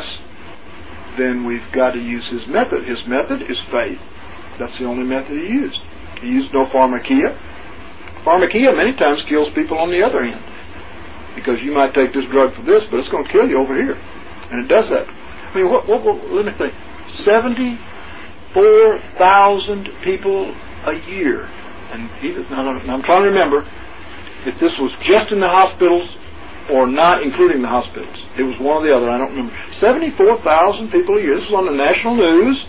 Speaker 2: then we've got to use His method. His method is faith. That's the only method He used. He used no pharmakia. Pharmakia many times kills people on the other end. because you might take this drug for this, but it's going to kill you over here. And it does that. I mean, what, what, what let me think. seventy-four thousand people a year. And even, I'm trying to remember if this was just in the hospitals or not including the hospitals. It was one or the other. I don't remember. seventy-four thousand people a year. This is on the national news.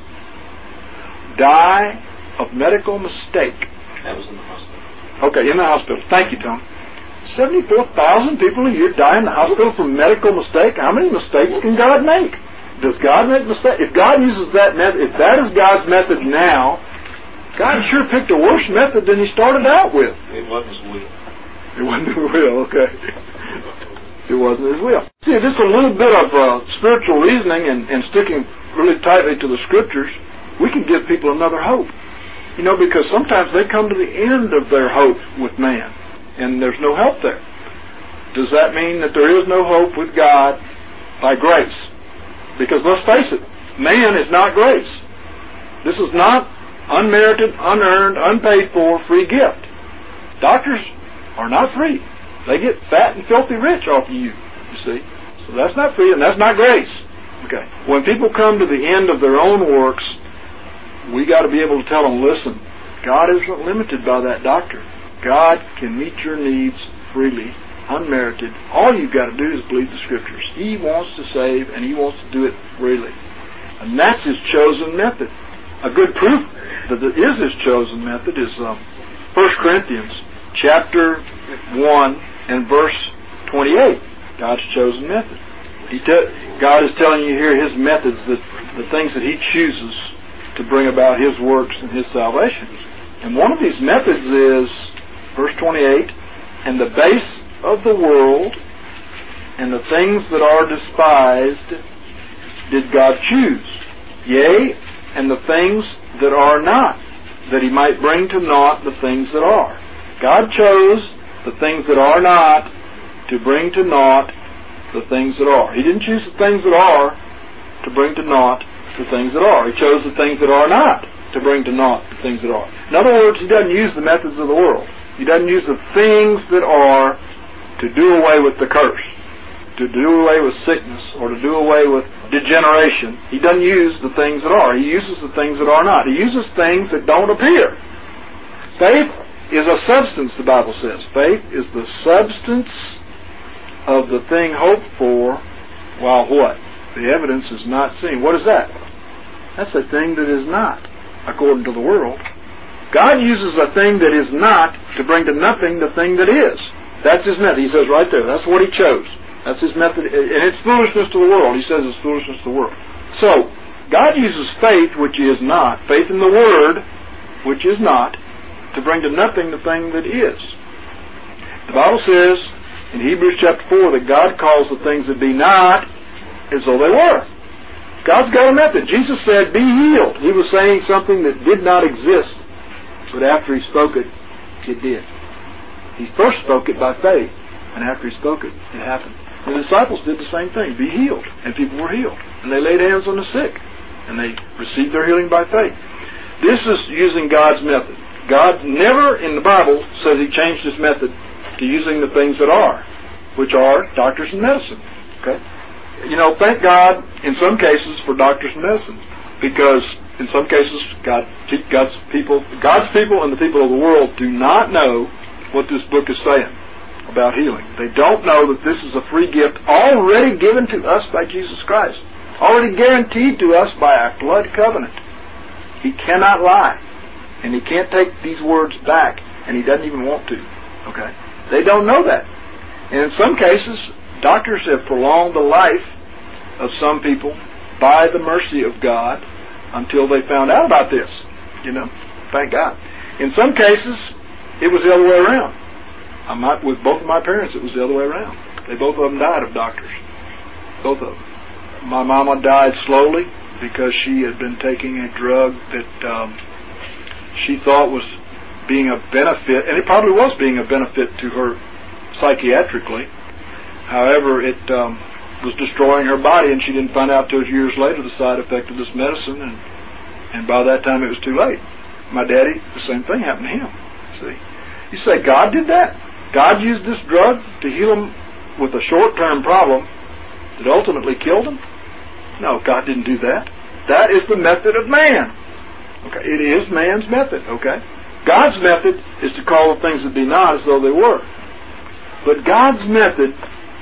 Speaker 2: Die of medical mistake.
Speaker 4: That was in the hospital.
Speaker 2: Okay, in the hospital. Thank you, Tom. seventy-four thousand people a year die in the hospital from medical mistake. How many mistakes can God make? Does God make mistakes? If God uses that method, if that is God's method now, God sure picked a worse method than He started out with.
Speaker 4: It wasn't His will.
Speaker 2: It wasn't His will, okay. It wasn't His will. See, just a little bit of uh, spiritual reasoning and, and sticking really tightly to the Scriptures, we can give people another hope. You know, because sometimes they come to the end of their hope with man, and there's no help there. Does that mean that there is no hope with God by grace? Because let's face it, man is not grace. This is not unmerited, unearned, unpaid for, free gift. Doctors are not free. They get fat and filthy rich off of you, you see. So that's not free, and that's not grace. Okay. When people come to the end of their own works, we got to be able to tell them, listen, God isn't limited by that doctor. God can meet your needs freely, unmerited. All you've got to do is believe the Scriptures. He wants to save, and He wants to do it freely. And that's His chosen method. A good proof that it is His chosen method is um, First Corinthians chapter one and verse twenty-eight. God's chosen method. He te- God is telling you here His methods, that the things that He chooses to bring about His works and His salvation. And one of these methods is, verse twenty-eight, and the base of the world and the things that are despised did God choose, yea, and the things that are not, that He might bring to naught the things that are. God chose the things that are not to bring to naught the things that are. He didn't choose the things that are to bring to naught the things that are. He chose the things that are not to bring to naught the things that are. In other words, He doesn't use the methods of the world. He doesn't use the things that are to do away with the curse, to do away with sickness, or to do away with degeneration. He doesn't use the things that are. He uses the things that are not. He uses things that don't appear. Faith is a substance, the Bible says. Faith is the substance of the thing hoped for, while what? The evidence is not seen. What is that? That's a thing that is not, according to the world. God uses a thing that is not to bring to nothing the thing that is. That's His method. He says right there. That's what He chose. That's His method. And it's foolishness to the world. He says it's foolishness to the world. So, God uses faith, which is not, faith in the Word, which is not, to bring to nothing the thing that is. The Bible says in Hebrews chapter four that God calls the things that be not as though they were. God's got a method. Jesus said, be healed. He was saying something that did not exist, but after He spoke it, it did. He first spoke it by faith, and after He spoke it, it happened. The disciples did the same thing, be healed, and people were healed. And they laid hands on the sick, and they received their healing by faith. This is using God's method. God never in the Bible says He changed His method to using the things that are, which are doctors and medicine. Okay? You know, thank God in some cases for doctors and medicine, because in some cases God, God's people, God's people and the people of the world do not know what this book is saying about healing. They don't know that this is a free gift already given to us by Jesus Christ, already guaranteed to us by our blood covenant. He cannot lie, and He can't take these words back, and He doesn't even want to. Okay? They don't know that. And in some cases, doctors have prolonged the life of some people by the mercy of God until they found out about this. You know, thank God. In some cases, it was the other way around. I'm not, with both of my parents, it was the other way around. They both of them died of doctors. Both of them. My mama died slowly because she had been taking a drug that um, she thought was being a benefit, and it probably was being a benefit to her psychiatrically. However, it um, was destroying her body, and she didn't find out till years later the side effect of this medicine, and and by that time it was too late. My daddy, the same thing happened to him. See, you say God did that? God used this drug to heal him with a short-term problem that ultimately killed him? No, God didn't do that. That is the method of man. Okay, it is man's method, okay? God's method is to call the things that be not as though they were. But God's method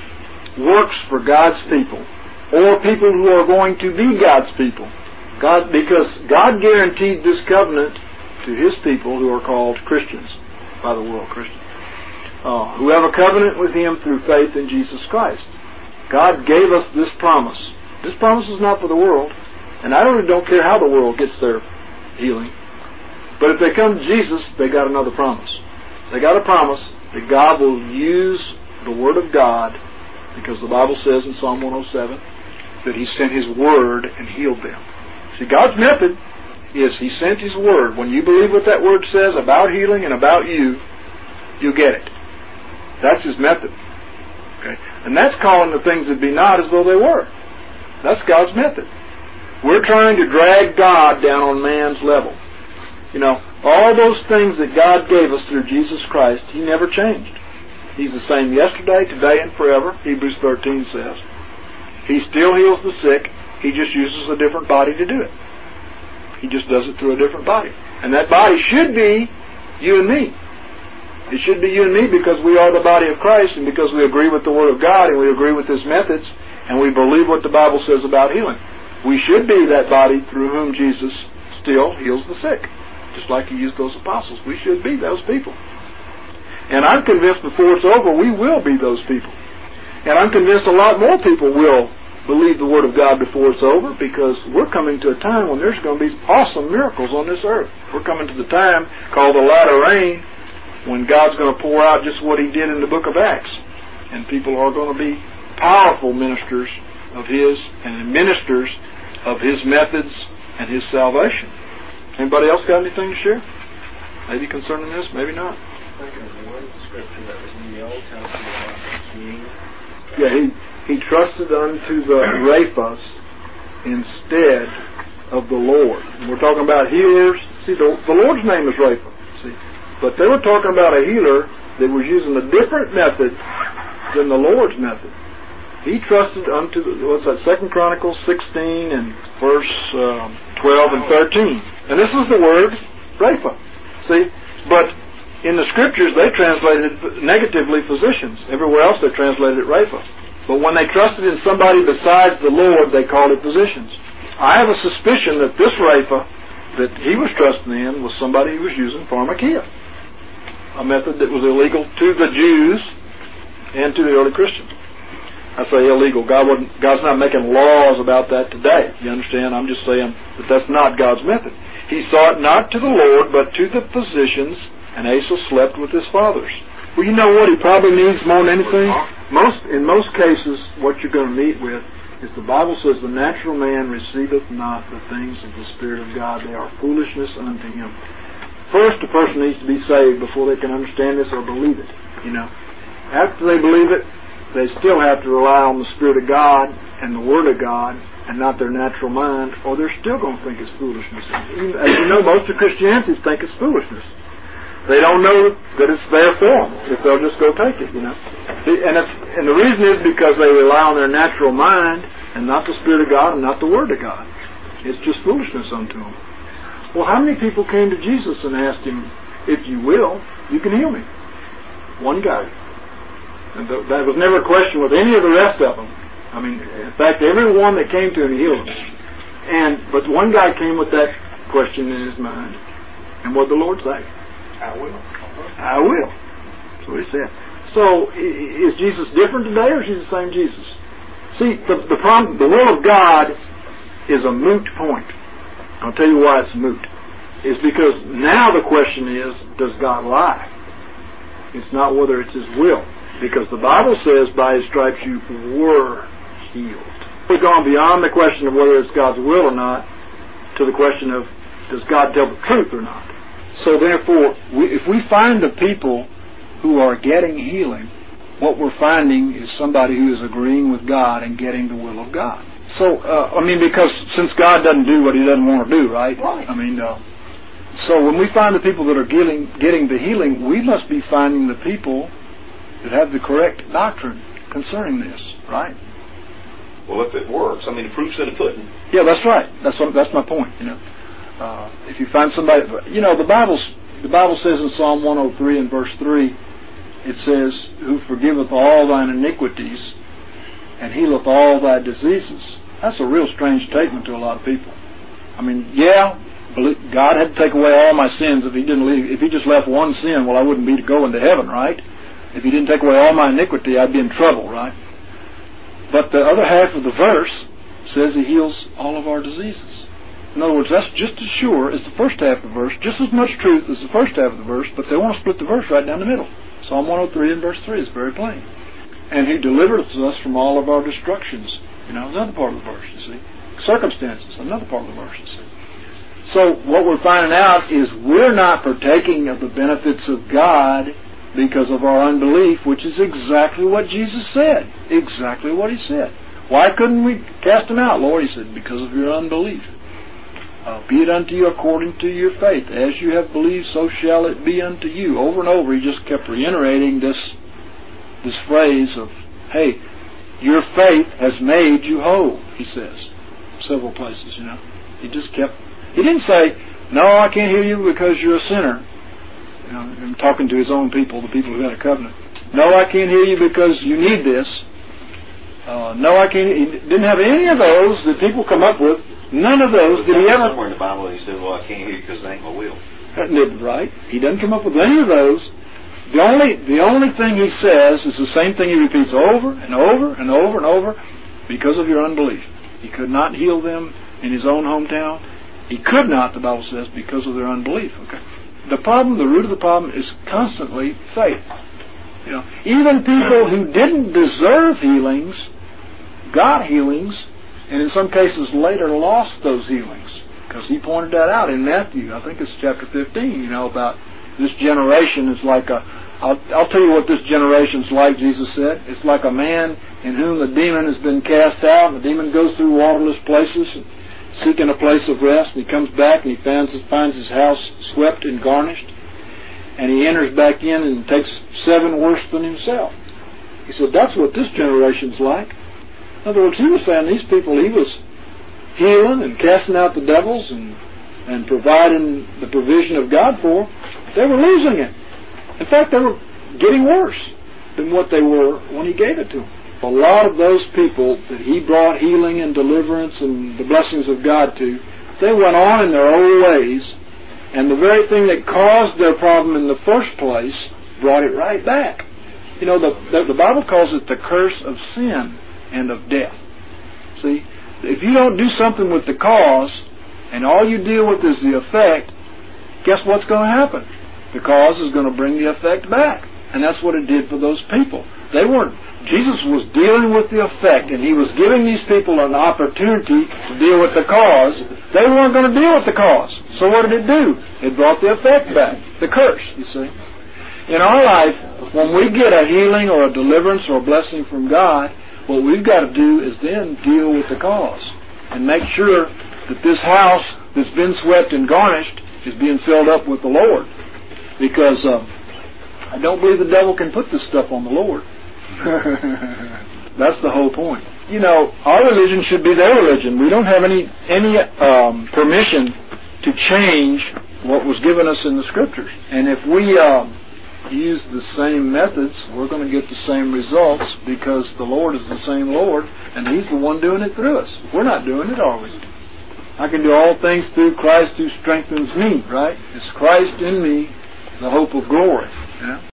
Speaker 2: works for God's people, or people who are going to be God's people. God, because God guaranteed this covenant to His people who are called Christians, by the world Christians, uh, who have a covenant with Him through faith in Jesus Christ. God gave us this promise. This promise is not for the world, and I really don't care how the world gets their healing. But if they come to Jesus, they got another promise. They got a promise that God will use the Word of God, because the Bible says in Psalm one oh seven that He sent His Word and healed them. See, God's method is He sent His Word. When you believe what that Word says about healing and about you, you get it. That's His method. Okay? And that's calling the things that be not as though they were. That's God's method. We're trying to drag God down on man's level. You know, all those things that God gave us through Jesus Christ, He never changed. He's the same yesterday, today, and forever, Hebrews thirteen says. He still heals the sick. He just uses a different body to do it. He just does it through a different body. And that body should be you and me. It should be you and me because we are the body of Christ, and because we agree with the Word of God, and we agree with His methods, and we believe what the Bible says about healing. We should be that body through whom Jesus still heals the sick. Just like He used those apostles. We should be those people. And I'm convinced before it's over, we will be those people. And I'm convinced a lot more people will believe the Word of God before it's over, because we're coming to a time when there's going to be awesome miracles on this earth. We're coming to the time called the latter rain, when God's going to pour out just what He did in the book of Acts. And people are going to be powerful ministers of His and ministers of His methods and His salvation. Anybody else got anything to share? Maybe concerning this, maybe not.
Speaker 4: One scripture that was in the Old Testament.
Speaker 2: Yeah, he, he trusted unto the Raphas instead of the Lord. And we're talking about healers. See, the, the Lord's name is Rapha. See, but they were talking about a healer that was using a different method than the Lord's method. He trusted unto the, what's that? Second Chronicles sixteen and verse um, twelve and thirteen. And this is the word Rapha. See, but in the Scriptures they translated it negatively physicians. Everywhere else they translated it Rapha. But when they trusted in somebody besides the Lord, they called it physicians. I have a suspicion that this Rapha that he was trusting in was somebody who was using pharmakia, a method that was illegal to the Jews and to the early Christians. I say illegal. God wouldn't, God's not making laws about that today. You understand? I'm just saying that that's not God's method. He sought not to the Lord, but to the physicians, and Asa slept with his fathers. Well, you know what he probably needs more than anything? Most, in most cases, what you're going to meet with is the Bible says, the natural man receiveth not the things of the Spirit of God. They are foolishness unto him. First, a person needs to be saved before they can understand this or believe it. You know, after they believe it, they still have to rely on the Spirit of God and the Word of God and not their natural mind, or they're still going to think it's foolishness. As you know, most of Christianity think it's foolishness. They don't know that it's there for them if they'll just go take it, you know. And, it's, and the reason is because they rely on their natural mind and not the Spirit of God and not the Word of God. It's just foolishness unto them. Well, how many people came to Jesus and asked Him, if you will, you can heal me? One guy. And that was never a question with any of the rest of them. I mean, in fact, every one that came to Him, He healed them. And, but one guy came with that question in his mind. And what did the Lord say?
Speaker 4: I will.
Speaker 2: I will. That's what He said. So, is Jesus different today, or is He the same Jesus? See, the, the problem, the will of God is a moot point. I'll tell you why it's moot. It's because now the question is, does God lie? It's not whether it's His will. Because the Bible says, by His stripes you were healed. We've gone beyond the question of whether it's God's will or not to the question of, does God tell the truth or not? So therefore, we, if we find the people who are getting healing, what we're finding is somebody who is agreeing with God and getting the will of God. So, uh, I mean, because since God doesn't do what He doesn't want to do, right?
Speaker 4: Right.
Speaker 2: I mean, uh, so when we find the people that are getting, getting the healing, we must be finding the people that have the correct doctrine
Speaker 1: concerning this, right?
Speaker 5: Well, if it works, I mean, the proof's in the pudding.
Speaker 1: Yeah, that's right. That's what, that's my point. You know, uh, if you find somebody, you know, the Bible's the Bible says in Psalm one oh three and verse three, it says, "Who forgiveth all thine iniquities, and healeth all thy diseases." That's a real strange statement to a lot of people. I mean, yeah, God had to take away all my sins if He didn't leave. If He just left one sin, well, I wouldn't be going to heaven, right? If He didn't take away all my iniquity, I'd be in trouble, right? But the other half of the verse says He heals all of our diseases. In other words, that's just as sure as the first half of the verse, just as much truth as the first half of the verse, but they want to split the verse right down the middle. Psalm one oh three and verse three is very plain. And He delivereth us from all of our destructions. You know, another part of the verse, you see. Circumstances, another part of the verse, you see. So what we're finding out is we're not partaking of the benefits of God because of our unbelief, which is exactly what Jesus said. Exactly what He said. Why couldn't we cast them out, Lord? He said, because of your unbelief. Uh, be it unto you according to your faith. As you have believed, so shall it be unto you. Over and over, He just kept reiterating this, this phrase of, hey, your faith has made you whole, He says. Several places, you know. He just kept, He didn't say, no, I can't hear you because you're a sinner. You know, I'm talking to His own people, the people who had a covenant. No, I can't hear you because you need this. Uh, no, I can't. He didn't have any of those that people come up with. None of those did He ever.
Speaker 5: Somewhere in the Bible He said, well, I can't hear you because it ain't my will.
Speaker 1: That isn't right. He doesn't come up with any of those. The only, the only thing He says is the same thing He repeats over and over and over and over, because of your unbelief. He could not heal them in His own hometown. He could not, the Bible says, because of their unbelief. Okay. The problem, the root of the problem, is constantly faith. You know, even people who didn't deserve healings got healings, and in some cases later lost those healings, because He pointed that out in Matthew. I think it's chapter fifteen. You know, about this generation is like a. I'll, I'll tell you what this generation's like. Jesus said it's like a man in whom the demon has been cast out. And the demon goes through waterless places, and seeking a place of rest, and he comes back and he finds, finds his house swept and garnished, and he enters back in and takes seven worse than himself. He said, that's what this generation's like. In other words, He was saying these people He was healing and casting out the devils and, and providing the provision of God for, they were losing it. In fact, they were getting worse than what they were when He gave it to them. A lot of those people that He brought healing and deliverance and the blessings of God to, they went on in their old ways, and the very thing that caused their problem in the first place brought it right back. You know, the, the, the Bible calls it the curse of sin and of death. See, if you don't do something with the cause, and all you deal with is the effect, guess what's going to happen? The cause is going to bring the effect back. And that's what it did for those people. They weren't, Jesus was dealing with the effect, and He was giving these people an opportunity to deal with the cause. They weren't going to deal with the cause. So what did it do? It brought the effect back, the curse, you see. In our life, when we get a healing or a deliverance or a blessing from God, what we've got to do is then deal with the cause and make sure that this house that's been swept and garnished is being filled up with the Lord. Because uh, I don't believe the devil can put this stuff on the Lord. That's the whole point. You know, our religion should be their religion. We don't have any any um, permission to change what was given us in the Scriptures. And if we um, use the same methods, we're going to get the same results, because the Lord is the same Lord, and He's the one doing it through us. We're not doing it, are we? I can do all things through Christ who strengthens me, right? It's Christ in me, the hope of glory. Yeah?